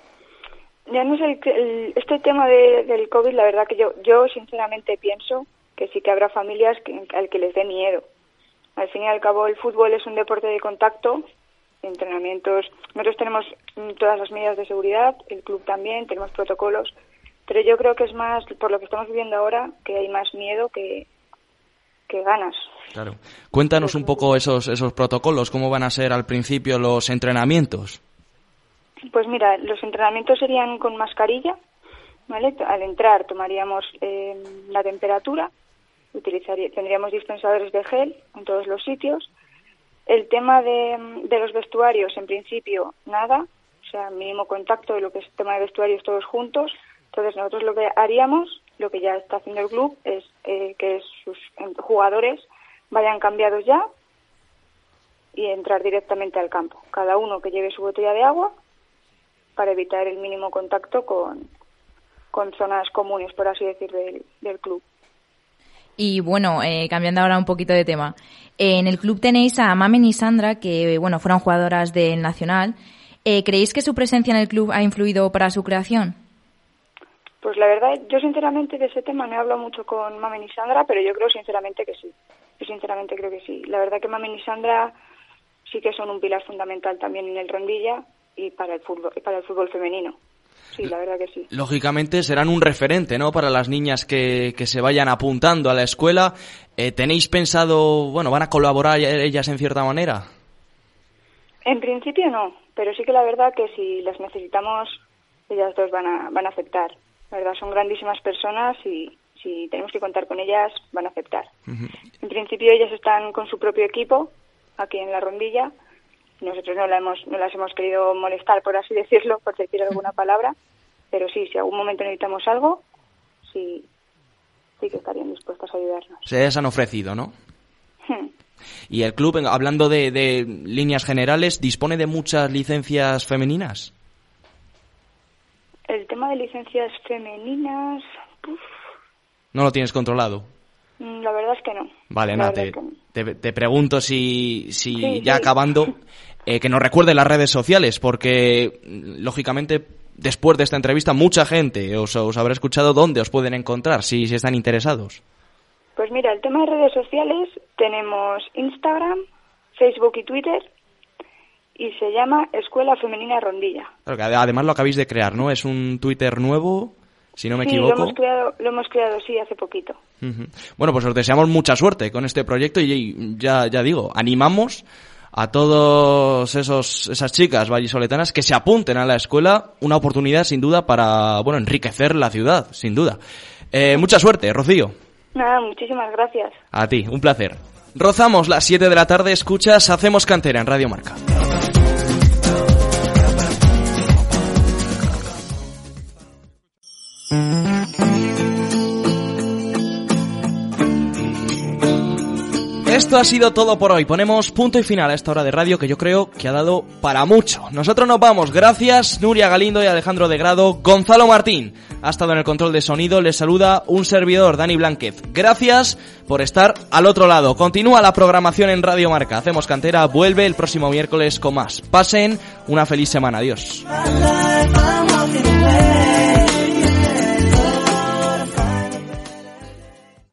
Ya no sé, el, el, este tema de, del COVID, la verdad que yo yo sinceramente pienso que sí que habrá familias que, al que les dé miedo. Al fin y al cabo el fútbol es un deporte de contacto, entrenamientos, nosotros tenemos todas las medidas de seguridad, el club también, tenemos protocolos, pero yo creo que es más, por lo que estamos viviendo ahora, que hay más miedo que, que ganas. Claro. Cuéntanos un poco esos, esos protocolos, ¿cómo van a ser al principio los entrenamientos? Pues mira, los entrenamientos serían con mascarilla, ¿vale? Al entrar tomaríamos eh, la temperatura, utilizaría, tendríamos dispensadores de gel en todos los sitios. El tema de, de los vestuarios, en principio, nada, o sea, mínimo contacto de lo que es el tema de vestuarios todos juntos. Entonces nosotros lo que haríamos, lo que ya está haciendo el club, es eh, que sus jugadores vayan cambiados ya y entrar directamente al campo. Cada uno que lleve su botella de agua, para evitar el mínimo contacto con, con zonas comunes, por así decir, del, del club. Y bueno, eh, cambiando ahora un poquito de tema, eh, en el club tenéis a Mamen y Sandra, que bueno, fueron jugadoras del Nacional. Eh, ¿Creéis que su presencia en el club ha influido para su creación? Pues la verdad, yo sinceramente de ese tema no he hablado mucho con Mamen y Sandra, pero yo creo sinceramente que sí. Yo sinceramente creo que sí. La verdad que Mamen y Sandra sí que son un pilar fundamental también en el Rondilla y para el fútbol, para el fútbol femenino. Sí, la verdad que sí. Lógicamente serán un referente, ¿no?, para las niñas que, que se vayan apuntando a la escuela. Eh, ¿Tenéis pensado, bueno, van a colaborar ellas en cierta manera? En principio no, pero sí que la verdad que si las necesitamos, ellas dos van a, van a aceptar. La verdad, son grandísimas personas y si tenemos que contar con ellas, van a aceptar. Uh-huh. En principio ellas están con su propio equipo aquí en la Rondilla. Nosotros no, la hemos, no las hemos querido molestar, por así decirlo, por decir alguna palabra, pero sí, si algún momento necesitamos algo, sí, sí que estarían dispuestas a ayudarnos. Se les han ofrecido, ¿no? Hmm. Y el club, hablando de, de líneas generales, ¿dispone de muchas licencias femeninas? El tema de licencias femeninas... Uf. ¿No lo tienes controlado? La verdad es que no. Vale, nada, te, no. te, te pregunto si, si sí, ya sí. acabando, eh, que nos recuerde las redes sociales, porque, lógicamente, después de esta entrevista, mucha gente os, os habrá escuchado dónde os pueden encontrar, si, si están interesados. Pues mira, el tema de redes sociales, tenemos Instagram, Facebook y Twitter, y se llama Escuela Femenina Rondilla. Claro, que además lo acabáis de crear, ¿no? Es un Twitter nuevo, si no me sí, equivoco. Lo hemos creado, lo hemos creado, sí, hace poquito. Uh-huh. Bueno, pues os deseamos mucha suerte con este proyecto y ya, ya digo, animamos a todos esos esas chicas vallisoletanas que se apunten a la escuela, una oportunidad sin duda para, bueno, enriquecer la ciudad, sin duda. Eh, mucha suerte, Rocío. Nada, muchísimas gracias. A ti, un placer. Rozamos las siete de la tarde, escuchas Hacemos Cantera en Radio Marca. Esto ha sido todo por hoy. Ponemos punto y final a esta hora de radio que yo creo que ha dado para mucho. Nosotros nos vamos. Gracias, Nuria Galindo y Alejandro de Grado. Gonzalo Martín ha estado en el control de sonido. Les saluda un servidor, Dani Blánquez. Gracias por estar al otro lado. Continúa la programación en Radio Marca. Hacemos Cantera. Vuelve el próximo miércoles con más. Pasen una feliz semana. Adiós.